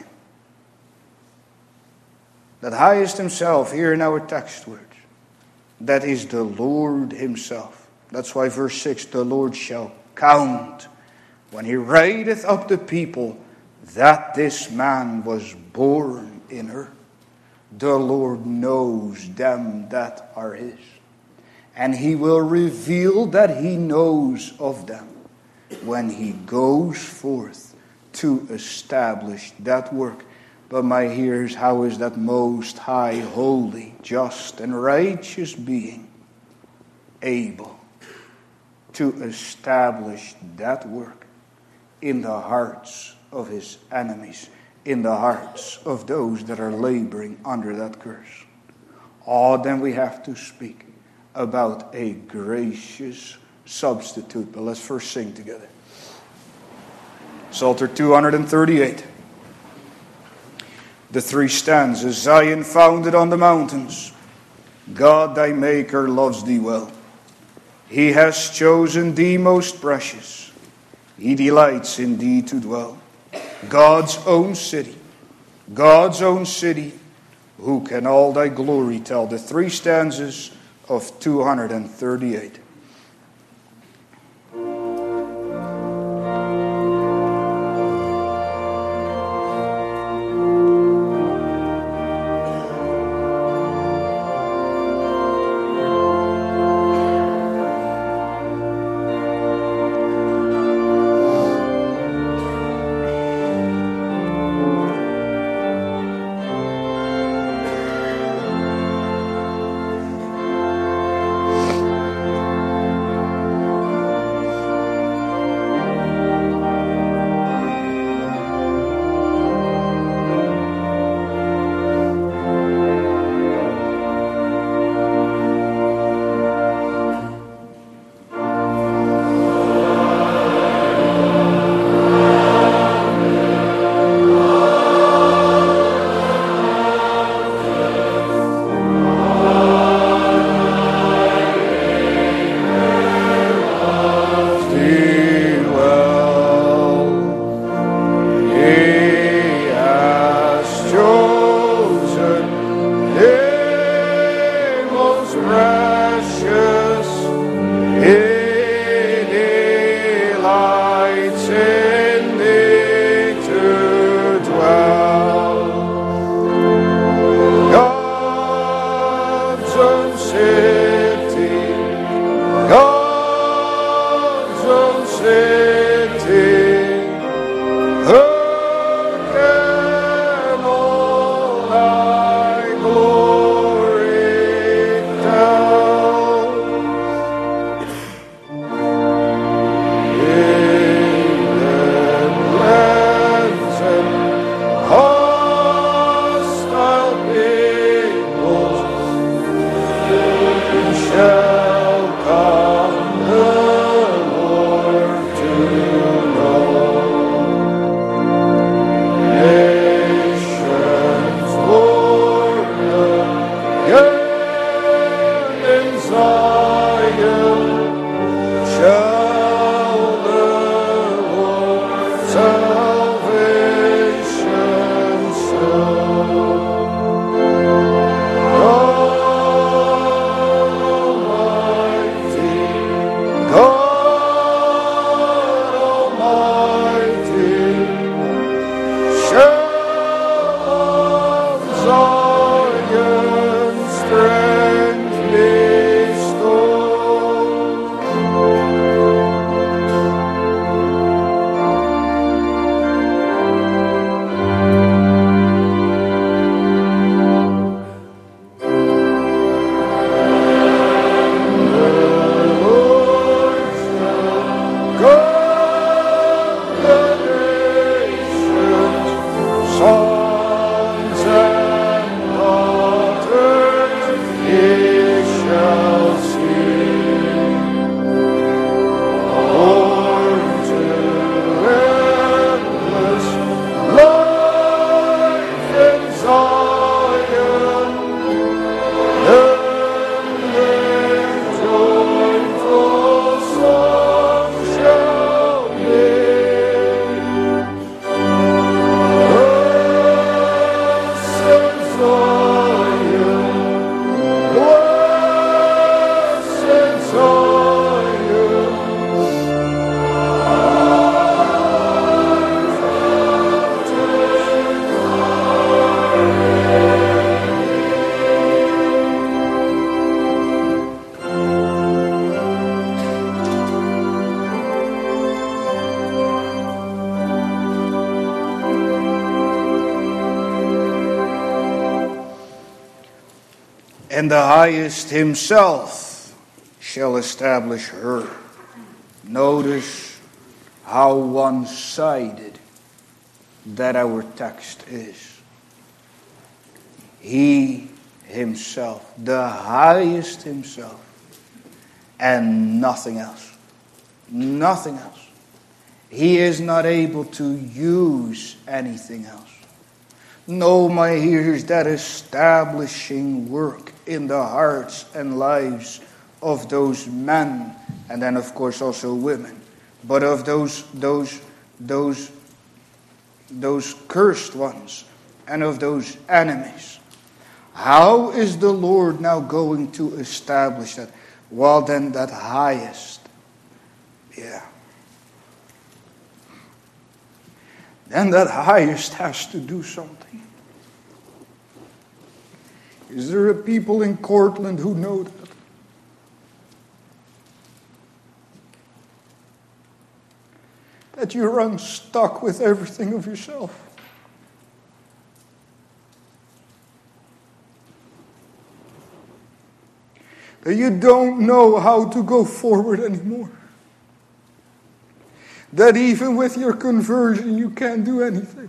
That highest himself, here in our text words, that is the Lord himself. That's why verse 6, the Lord shall count when he raiseth up the people that this man was born in her. The Lord knows them that are his. And he will reveal that he knows of them when he goes forth to establish that work. But my hearers, how is that most high, holy, just, and righteous being able to establish that work in the hearts of his enemies, in the hearts of those that are laboring under that curse? Then we have to speak about a gracious substitute. But let's first sing together. Psalter 238. The three stanzas. Zion founded on the mountains. God thy Maker loves thee well. He has chosen thee most precious. He delights in thee to dwell. God's own city. God's own city. Who can all thy glory tell? The three stanzas of 238. And the highest himself shall establish her. Notice how one-sided that our text is. He himself, the highest himself, and nothing else. Nothing else. He is not able to use anything else. No, my hearers, that establishing work in the hearts and lives of those men, and then of course also women, but of those cursed ones and of those enemies. How is the Lord now going to establish that? Well, then that highest, then that highest has to do something. Is there a people in Cortland who know that? That you're unstuck with everything of yourself. That you don't know how to go forward anymore. That even with your conversion you can't do anything.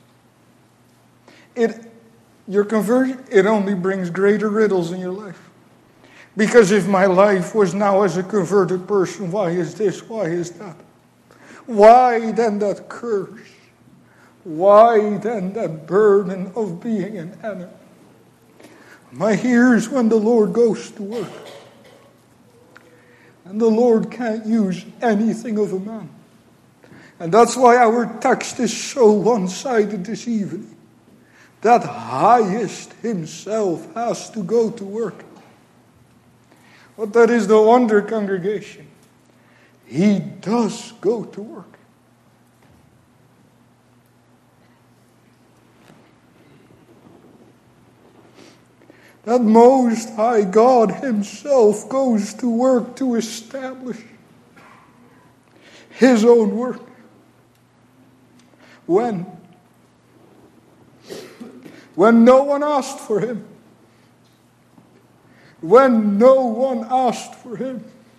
Your conversion, it only brings greater riddles in your life. Because if my life was now as a converted person, why is this? Why is that? Why then that curse? Why then that burden of being an enemy? My here's when the Lord goes to work. And the Lord can't use anything of a man. And that's why our text is so one-sided this evening. That highest himself has to go to work. But that is the wonder, congregation. He does go to work. That Most High God himself goes to work to establish his own work. When no one asked for him. When no one asked for him.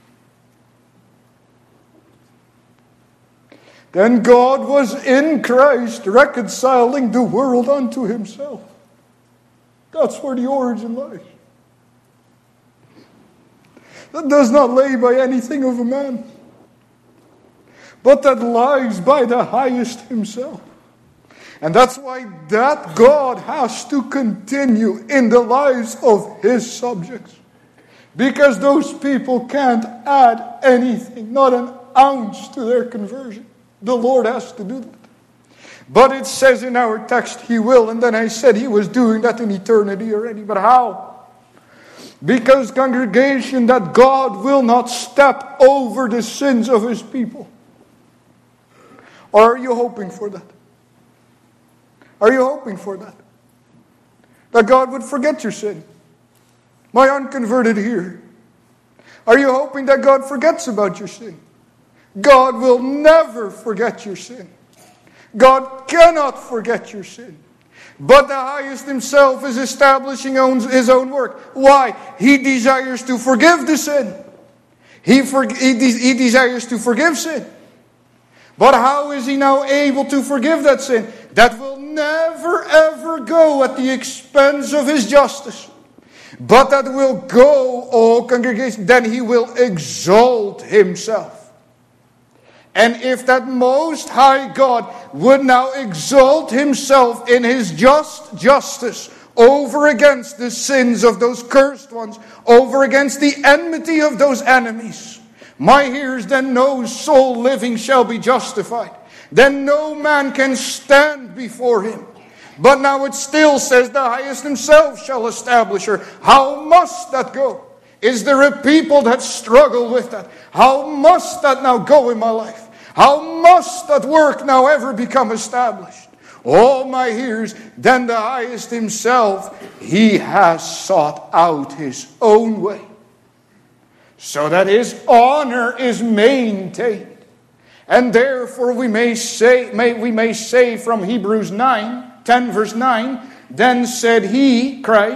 Then God was in Christ reconciling the world unto himself. That's where the origin lies. That does not lay by anything of a man, but that lies by the highest himself. And that's why that God has to continue in the lives of his subjects. Because those people can't add anything, not an ounce to their conversion. The Lord has to do that. But it says in our text, he will. And then I said he was doing that in eternity already. But how? Because, congregation, that God will not step over the sins of his people. Or are you hoping for that? Are you hoping for that? That God would forget your sin? My unconverted here. Are you hoping that God forgets about your sin? God will never forget your sin. God cannot forget your sin. But the highest himself is establishing his own work. Why? He desires to forgive the sin. He desires to forgive sin. But how is he now able to forgive that sin? That will never ever go at the expense of his justice. But that will go, oh congregation, then he will exalt himself. And if that Most High God would now exalt himself in his just justice over against the sins of those cursed ones, over against the enmity of those enemies, my hearers, then no soul living shall be justified. Then no man can stand before him. But now it still says the highest himself shall establish her. How must that go? Is there a people that struggle with that? How must that now go in my life? How must that work now ever become established? Oh, my hearers, then the highest himself, he has sought out his own way, so that his honor is maintained. And therefore we may say from Hebrews 10 verse 9, then said he, Christ,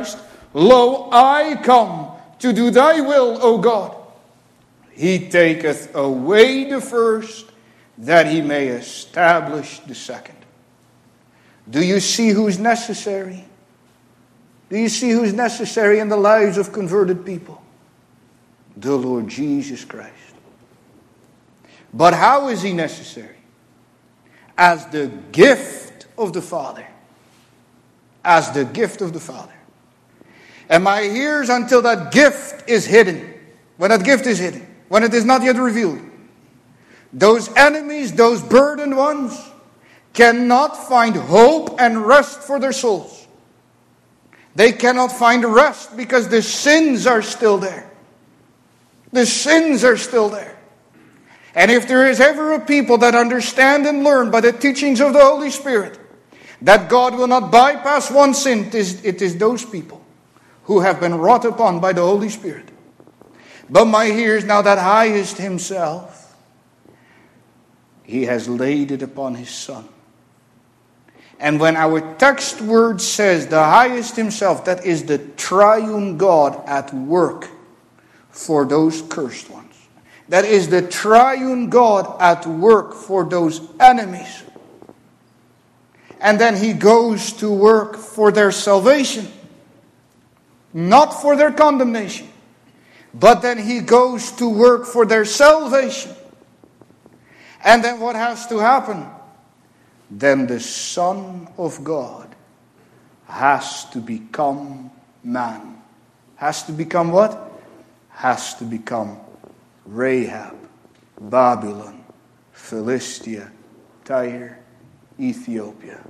Lo, I come to do thy will, O God. He taketh away the first, that he may establish the second. Do you see who's necessary? Do you see who's necessary in the lives of converted people? The Lord Jesus Christ. But how is he necessary? As the gift of the Father. As the gift of the Father. And my ears until that gift is hidden. When that gift is hidden. When it is not yet revealed. Those enemies, those burdened ones, cannot find hope and rest for their souls. They cannot find rest because the sins are still there. The sins are still there. And if there is ever a people that understand and learn by the teachings of the Holy Spirit that God will not bypass one sin, it is those people who have been wrought upon by the Holy Spirit. But my ears, now that highest himself, he has laid it upon his Son. And when our text word says the highest himself, that is the triune God at work for those cursed ones. That is the triune God at work for those enemies. And then he goes to work for their salvation. Not for their condemnation. But then he goes to work for their salvation. And then what has to happen? Then the Son of God has to become man. Has to become what? Has to become Rahab, Babylon, Philistia, Tyre, Ethiopia.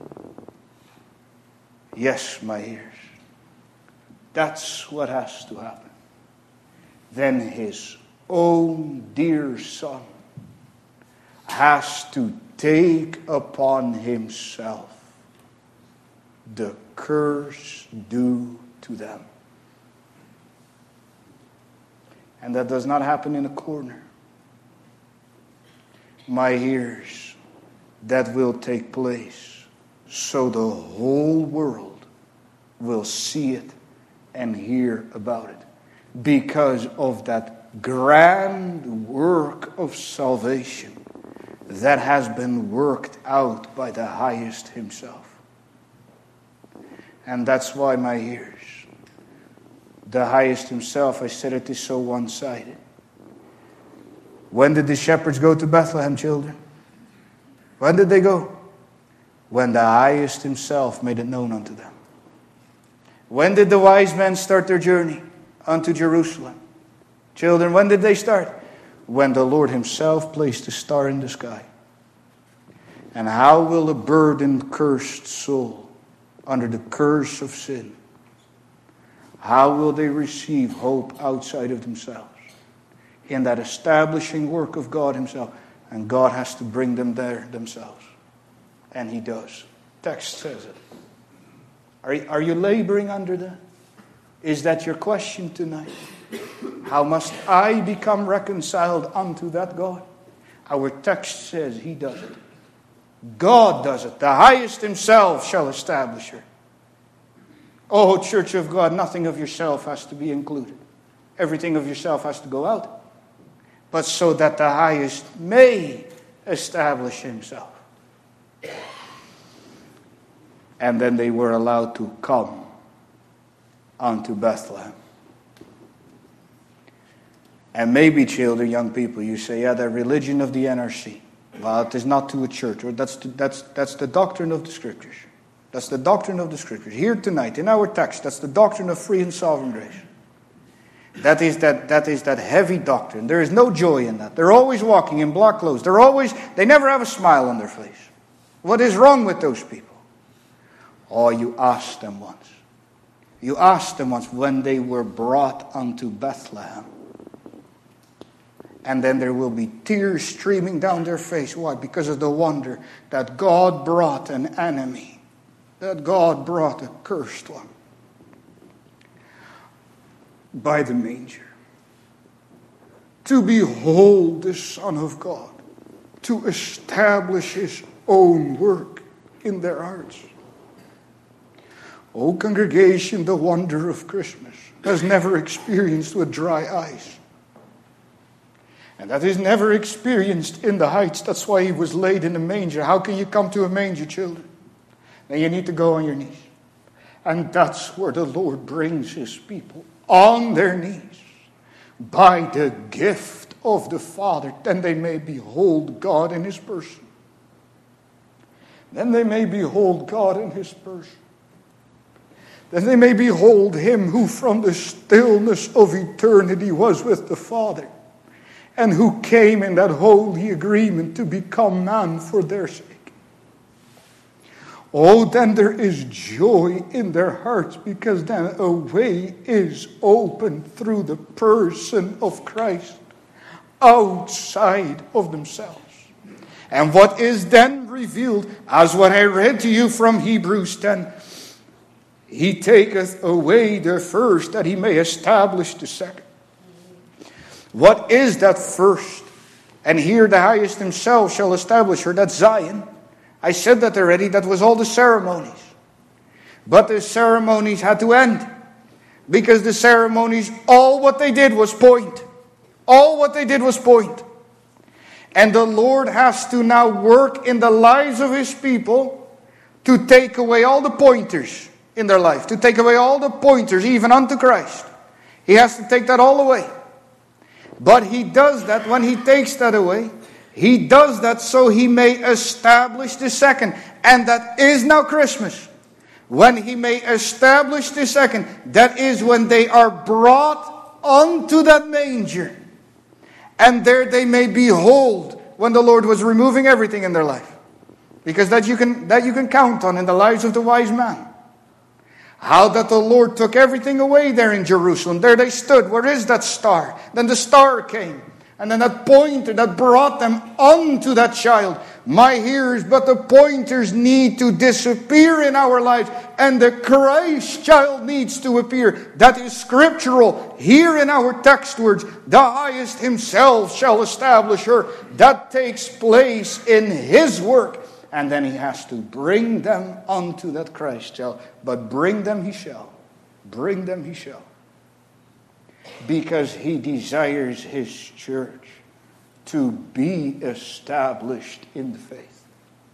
Yes, my ears. That's what has to happen. Then his own dear Son has to take upon himself the curse due to them. And that does not happen in a corner. My ears, that will take place so the whole world will see it and hear about it. Because of that grand work of salvation that has been worked out by the highest himself. And that's why my ears, the highest himself, I said it is so one-sided. When did the shepherds go to Bethlehem, children? When did they go? When the highest himself made it known unto them. When did the wise men start their journey unto Jerusalem? Children, when did they start? When the Lord himself placed a star in the sky. And how will a burdened, cursed soul under the curse of sin, how will they receive hope outside of themselves? In that establishing work of God himself. And God has to bring them there themselves. And he does. Text says it. Are you laboring under that? Is that your question tonight? How must I become reconciled unto that God? Our text says he does it. God does it. The highest himself shall establish her. Oh, Church of God, nothing of yourself has to be included. Everything of yourself has to go out. But so that the highest may establish himself. And then they were allowed to come unto Bethlehem. And maybe, children, young people, you say, yeah, the religion of the NRC. Well, it is not to a church. Or that's the doctrine of the Scriptures. That's the doctrine of the Scriptures. Here tonight, in our text, that's the doctrine of free and sovereign grace. That is that heavy doctrine. There is no joy in that. They're always walking in black clothes. They never have a smile on their face. What is wrong with those people? Oh, you asked them once. You asked them once when they were brought unto Bethlehem. And then there will be tears streaming down their face. Why? Because of the wonder that God brought an enemy. That God brought a cursed one. By the manger. To behold the Son of God. To establish his own work in their hearts. Oh, congregation, the wonder of Christmas has never experienced with dry eyes. And that is never experienced in the heights. That's why he was laid in a manger. How can you come to a manger, children? Then you need to go on your knees. And that's where the Lord brings his people, on their knees, by the gift of the Father. Then they may behold God in his person. Then they may behold God in his person. Then they may behold him who from the stillness of eternity was with the Father, and who came in that holy agreement to become man for their sake. Oh, then there is joy in their hearts, because then a way is opened through the person of Christ outside of themselves. And what is then revealed, as what I read to you from Hebrews 10, he taketh away the first that he may establish the second. What is that first? And here the highest himself shall establish her. That's Zion. I said that already. That was all the ceremonies. But the ceremonies had to end. Because the ceremonies, all what they did was point. All what they did was point. And the Lord has to now work in the lives of his people to take away all the pointers in their life. To take away all the pointers, even unto Christ. He has to take that all away. But he does that when he takes that away. He does that so he may establish the second. And that is now Christmas. When he may establish the second, that is when they are brought unto that manger. And there they may behold when the Lord was removing everything in their life. Because that you can count on in the lives of the wise man. How that the Lord took everything away there in Jerusalem. There they stood. Where is that star? Then the star came. And then that pointer that brought them unto that child. My hearers, but the pointers need to disappear in our lives. And the Christ child needs to appear. That is scriptural. Here in our text words, the highest himself shall establish her. That takes place in his work. And then he has to bring them unto that Christ child. But bring them he shall. Bring them he shall. Because he desires his church to be established in the faith.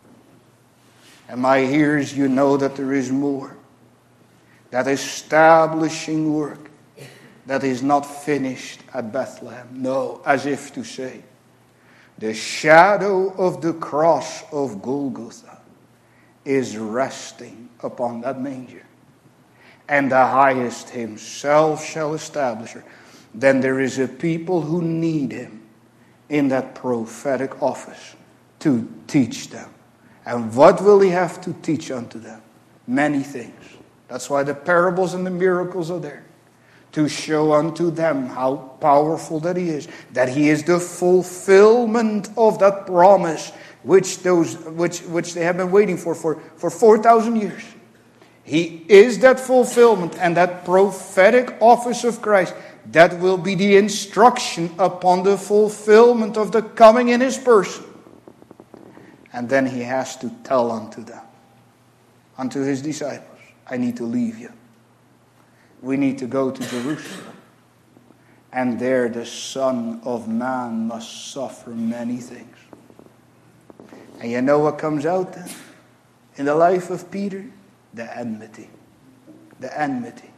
And my hearers, you know that there is more. That establishing work that is not finished at Bethlehem. No, as if to say, the shadow of the cross of Golgotha is resting upon that manger. And the highest himself shall establish her. Then there is a people who need him in that prophetic office to teach them. And what will he have to teach unto them? Many things. That's why the parables and the miracles are there. To show unto them how powerful that he is. That he is the fulfillment of that promise which they have been waiting for 4,000 years. He is that fulfillment and that prophetic office of Christ. That will be the instruction upon the fulfillment of the coming in his person. And then he has to tell unto them, unto his disciples, I need to leave you. We need to go to Jerusalem. And there the Son of Man must suffer many things. And you know what comes out then? In the life of Peter? The enmity. The enmity.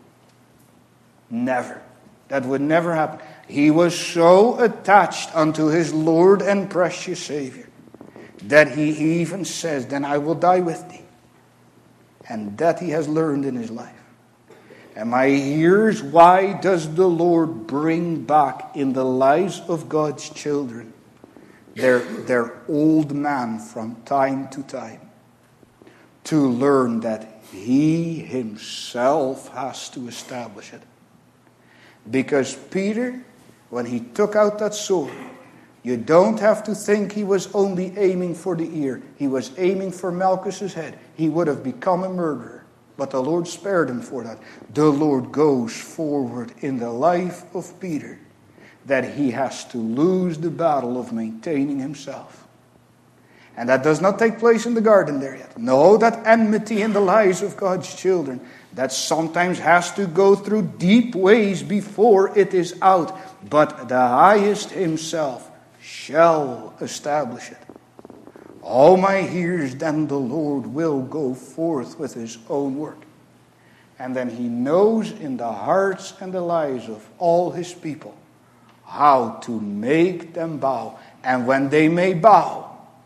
Never. That would never happen. He was so attached unto his Lord and precious Savior that he even says, then I will die with thee. And that he has learned in his life. And my hearers, why does the Lord bring back in the lives of God's children their old man from time to time? To learn that he himself has to establish it. Because Peter, when he took out that sword, you don't have to think he was only aiming for the ear. He was aiming for Malchus's head. He would have become a murderer. But the Lord spared him for that. The Lord goes forward in the life of Peter that he has to lose the battle of maintaining himself. And that does not take place in the garden there yet. No, that enmity in the lives of God's children, that sometimes has to go through deep ways before it is out. But the highest himself shall establish it. All my hears, then the Lord will go forth with his own work. And then he knows in the hearts and the lives of all his people how to make them bow. And when they may bow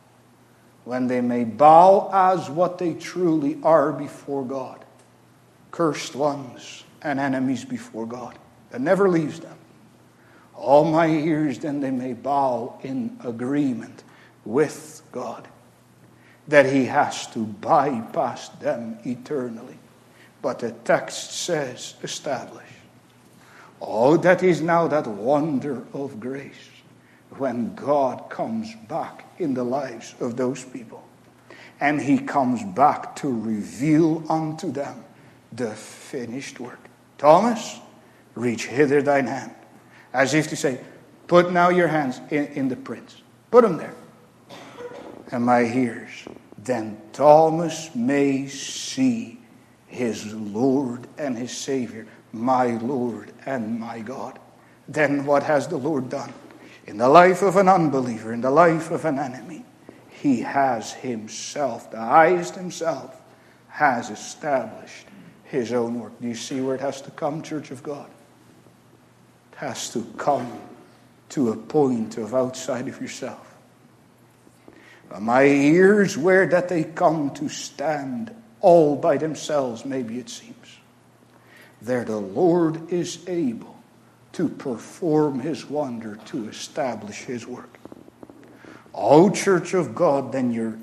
as what they truly are before God, cursed ones and enemies before God, that never leaves them. All my ears, then they may bow in agreement with God, that he has to bypass them eternally. But the text says, establish. Oh, that is now that wonder of grace when God comes back in the lives of those people. And he comes back to reveal unto them the finished work. Thomas, reach hither thine hand. As if to say, put now your hands in the prints. Put them there. And my hears, then Thomas may see his Lord and his Savior, my Lord and my God. Then what has the Lord done? In the life of an unbeliever, in the life of an enemy, he has himself, the highest himself, has established his own work. Do you see where it has to come, Church of God? It has to come to a point of outside of yourself. My ears, where that they come to stand all by themselves, maybe it seems. There the Lord is able to perform his wonder, to establish his work. Oh, Church of God, then your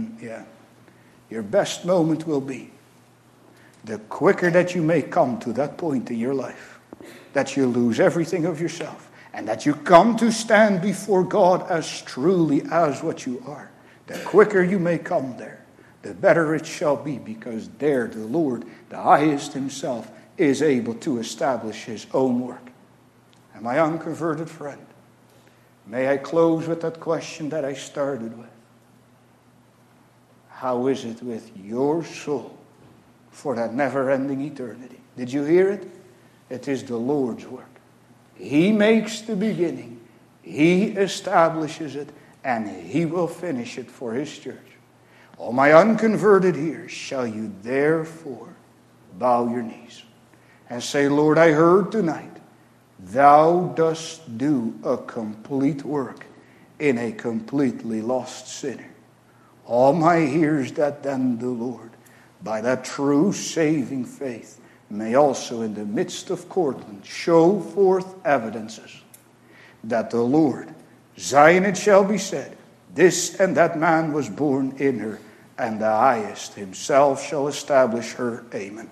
best moment will be the quicker that you may come to that point in your life, that you lose everything of yourself, and that you come to stand before God as truly as what you are. The quicker you may come there, the better it shall be, because there the Lord, the highest himself, is able to establish his own work. And my unconverted friend, may I close with that question that I started with. How is it with your soul for that never-ending eternity? Did you hear it? It is the Lord's work. He makes the beginning. He establishes it. And he will finish it for his church. O my unconverted ears, shall you therefore bow your knees and say, Lord, I heard tonight, thou dost do a complete work in a completely lost sinner. All my ears, that then the Lord, by that true saving faith, may also in the midst of Cortland show forth evidences that the Lord, Zion it shall be said, this and that man was born in her, and the highest himself shall establish her. Amen.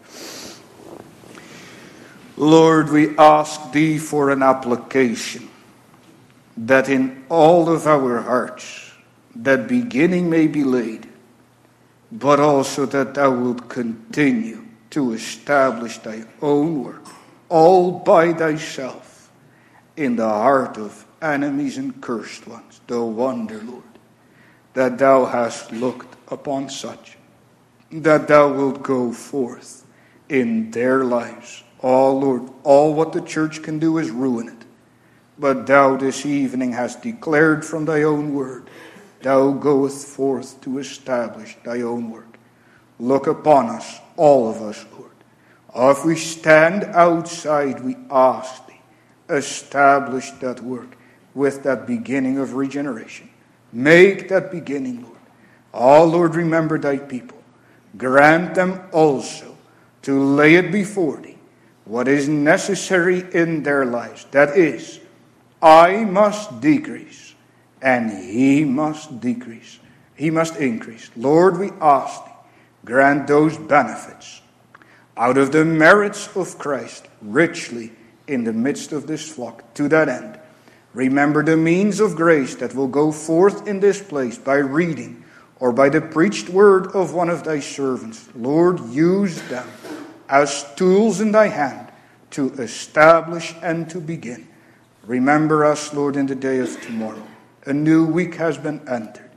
Lord, we ask thee for an application, that in all of our hearts that beginning may be laid, but also that thou wilt continue to establish thy own work, all by thyself, in the heart of enemies and cursed ones. The wonder, Lord, that thou hast looked upon such, that thou wilt go forth in their lives. Oh, Lord, all what the church can do is ruin it. But thou this evening hast declared from thy own word, thou goest forth to establish thy own work. Look upon us, all of us, Lord. Oh, if we stand outside, we ask thee, establish that work with that beginning of regeneration. Make that beginning, Lord. Oh, Lord, remember thy people. Grant them also to lay it before thee, what is necessary in their lives. That is, I must decrease, and he must decrease. He must increase. Lord, we ask thee, grant those benefits out of the merits of Christ richly in the midst of this flock. To that end, remember the means of grace that will go forth in this place by reading or by the preached word of one of thy servants. Lord, use them as tools in thy hand to establish and to begin. Remember us, Lord, in the day of tomorrow. A new week has been entered.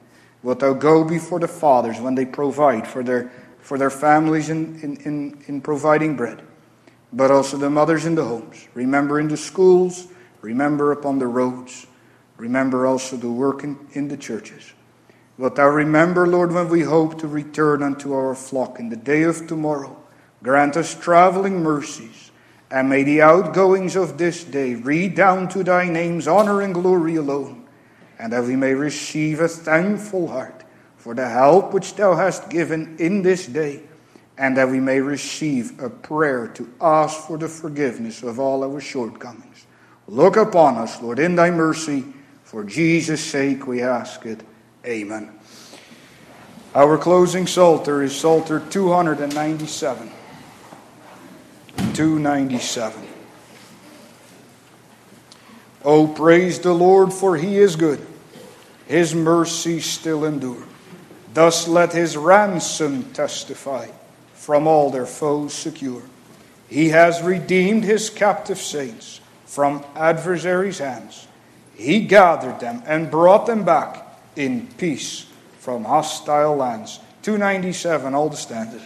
Wilt thou go before the fathers when they provide for their families in providing bread, but also the mothers in the homes. Remember in the schools, remember upon the roads, remember also the work in the churches. Wilt thou remember, Lord, when we hope to return unto our flock in the day of tomorrow. Grant us traveling mercies, and may the outgoings of this day redound to thy name's honor and glory alone, and that we may receive a thankful heart for the help which thou hast given in this day, and that we may receive a prayer to ask for the forgiveness of all our shortcomings. Look upon us, Lord, in thy mercy. For Jesus' sake we ask it. Amen. Our closing Psalter is Psalter 297. 297. Oh, praise the Lord, for he is good. His mercy still endure. Thus let his ransom testify, from all their foes secure. He has redeemed his captive saints from adversaries' hands. He gathered them and brought them back in peace from hostile lands. 297, all the stanzas.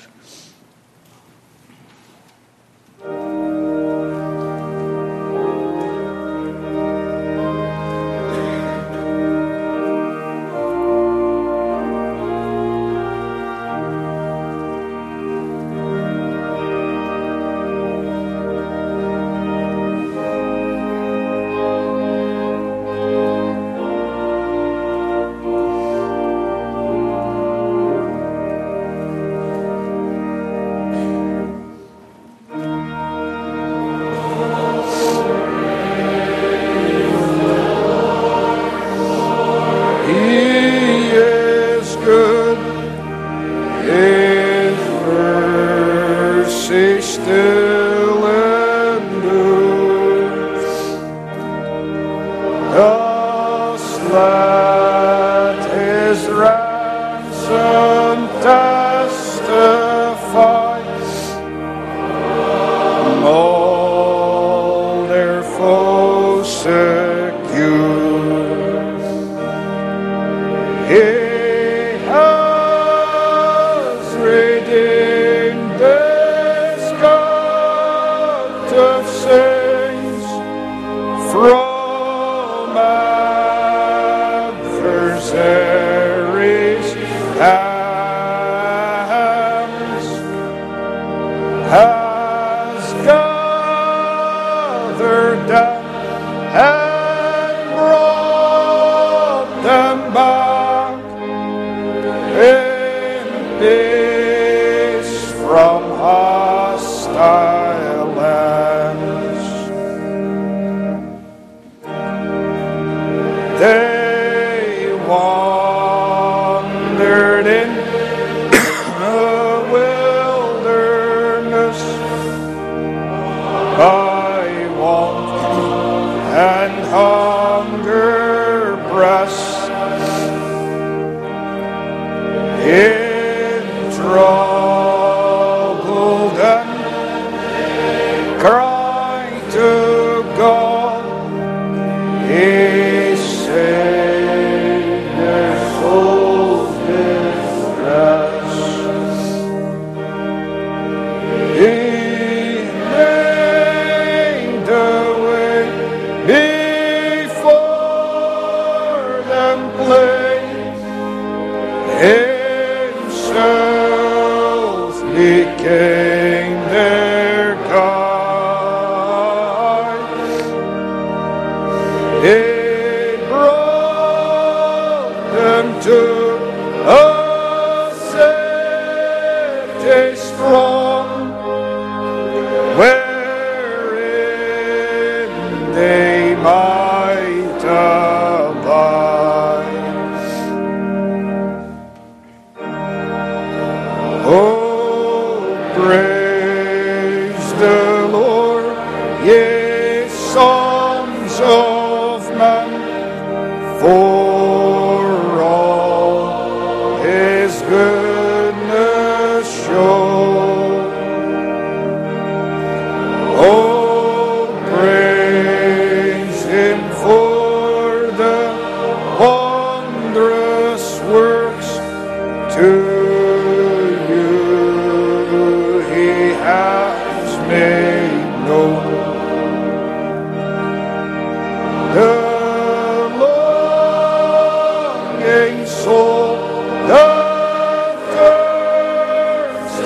wondrous work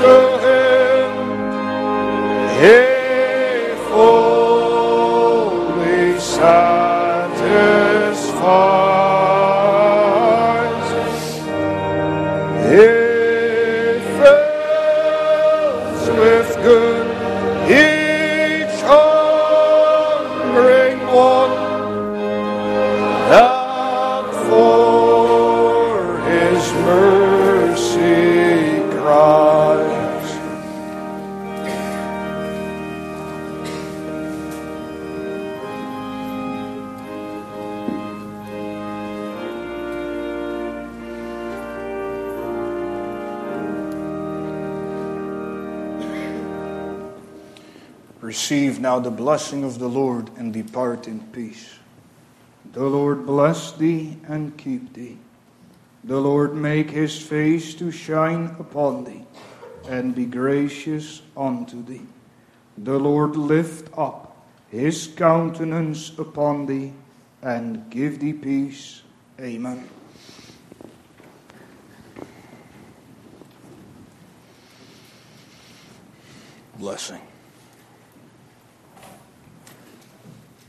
to him, if fully satisfies, it fills with good each hungering one, that for his mercy cries. Receive now the blessing of the Lord and depart in peace. The Lord bless thee and keep thee. The Lord make his face to shine upon thee and be gracious unto thee. The Lord lift up his countenance upon thee and give thee peace. Amen. Blessing.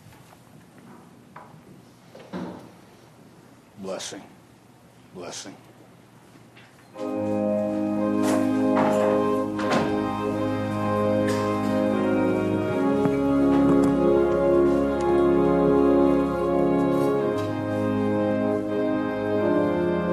Blessing. Blessing.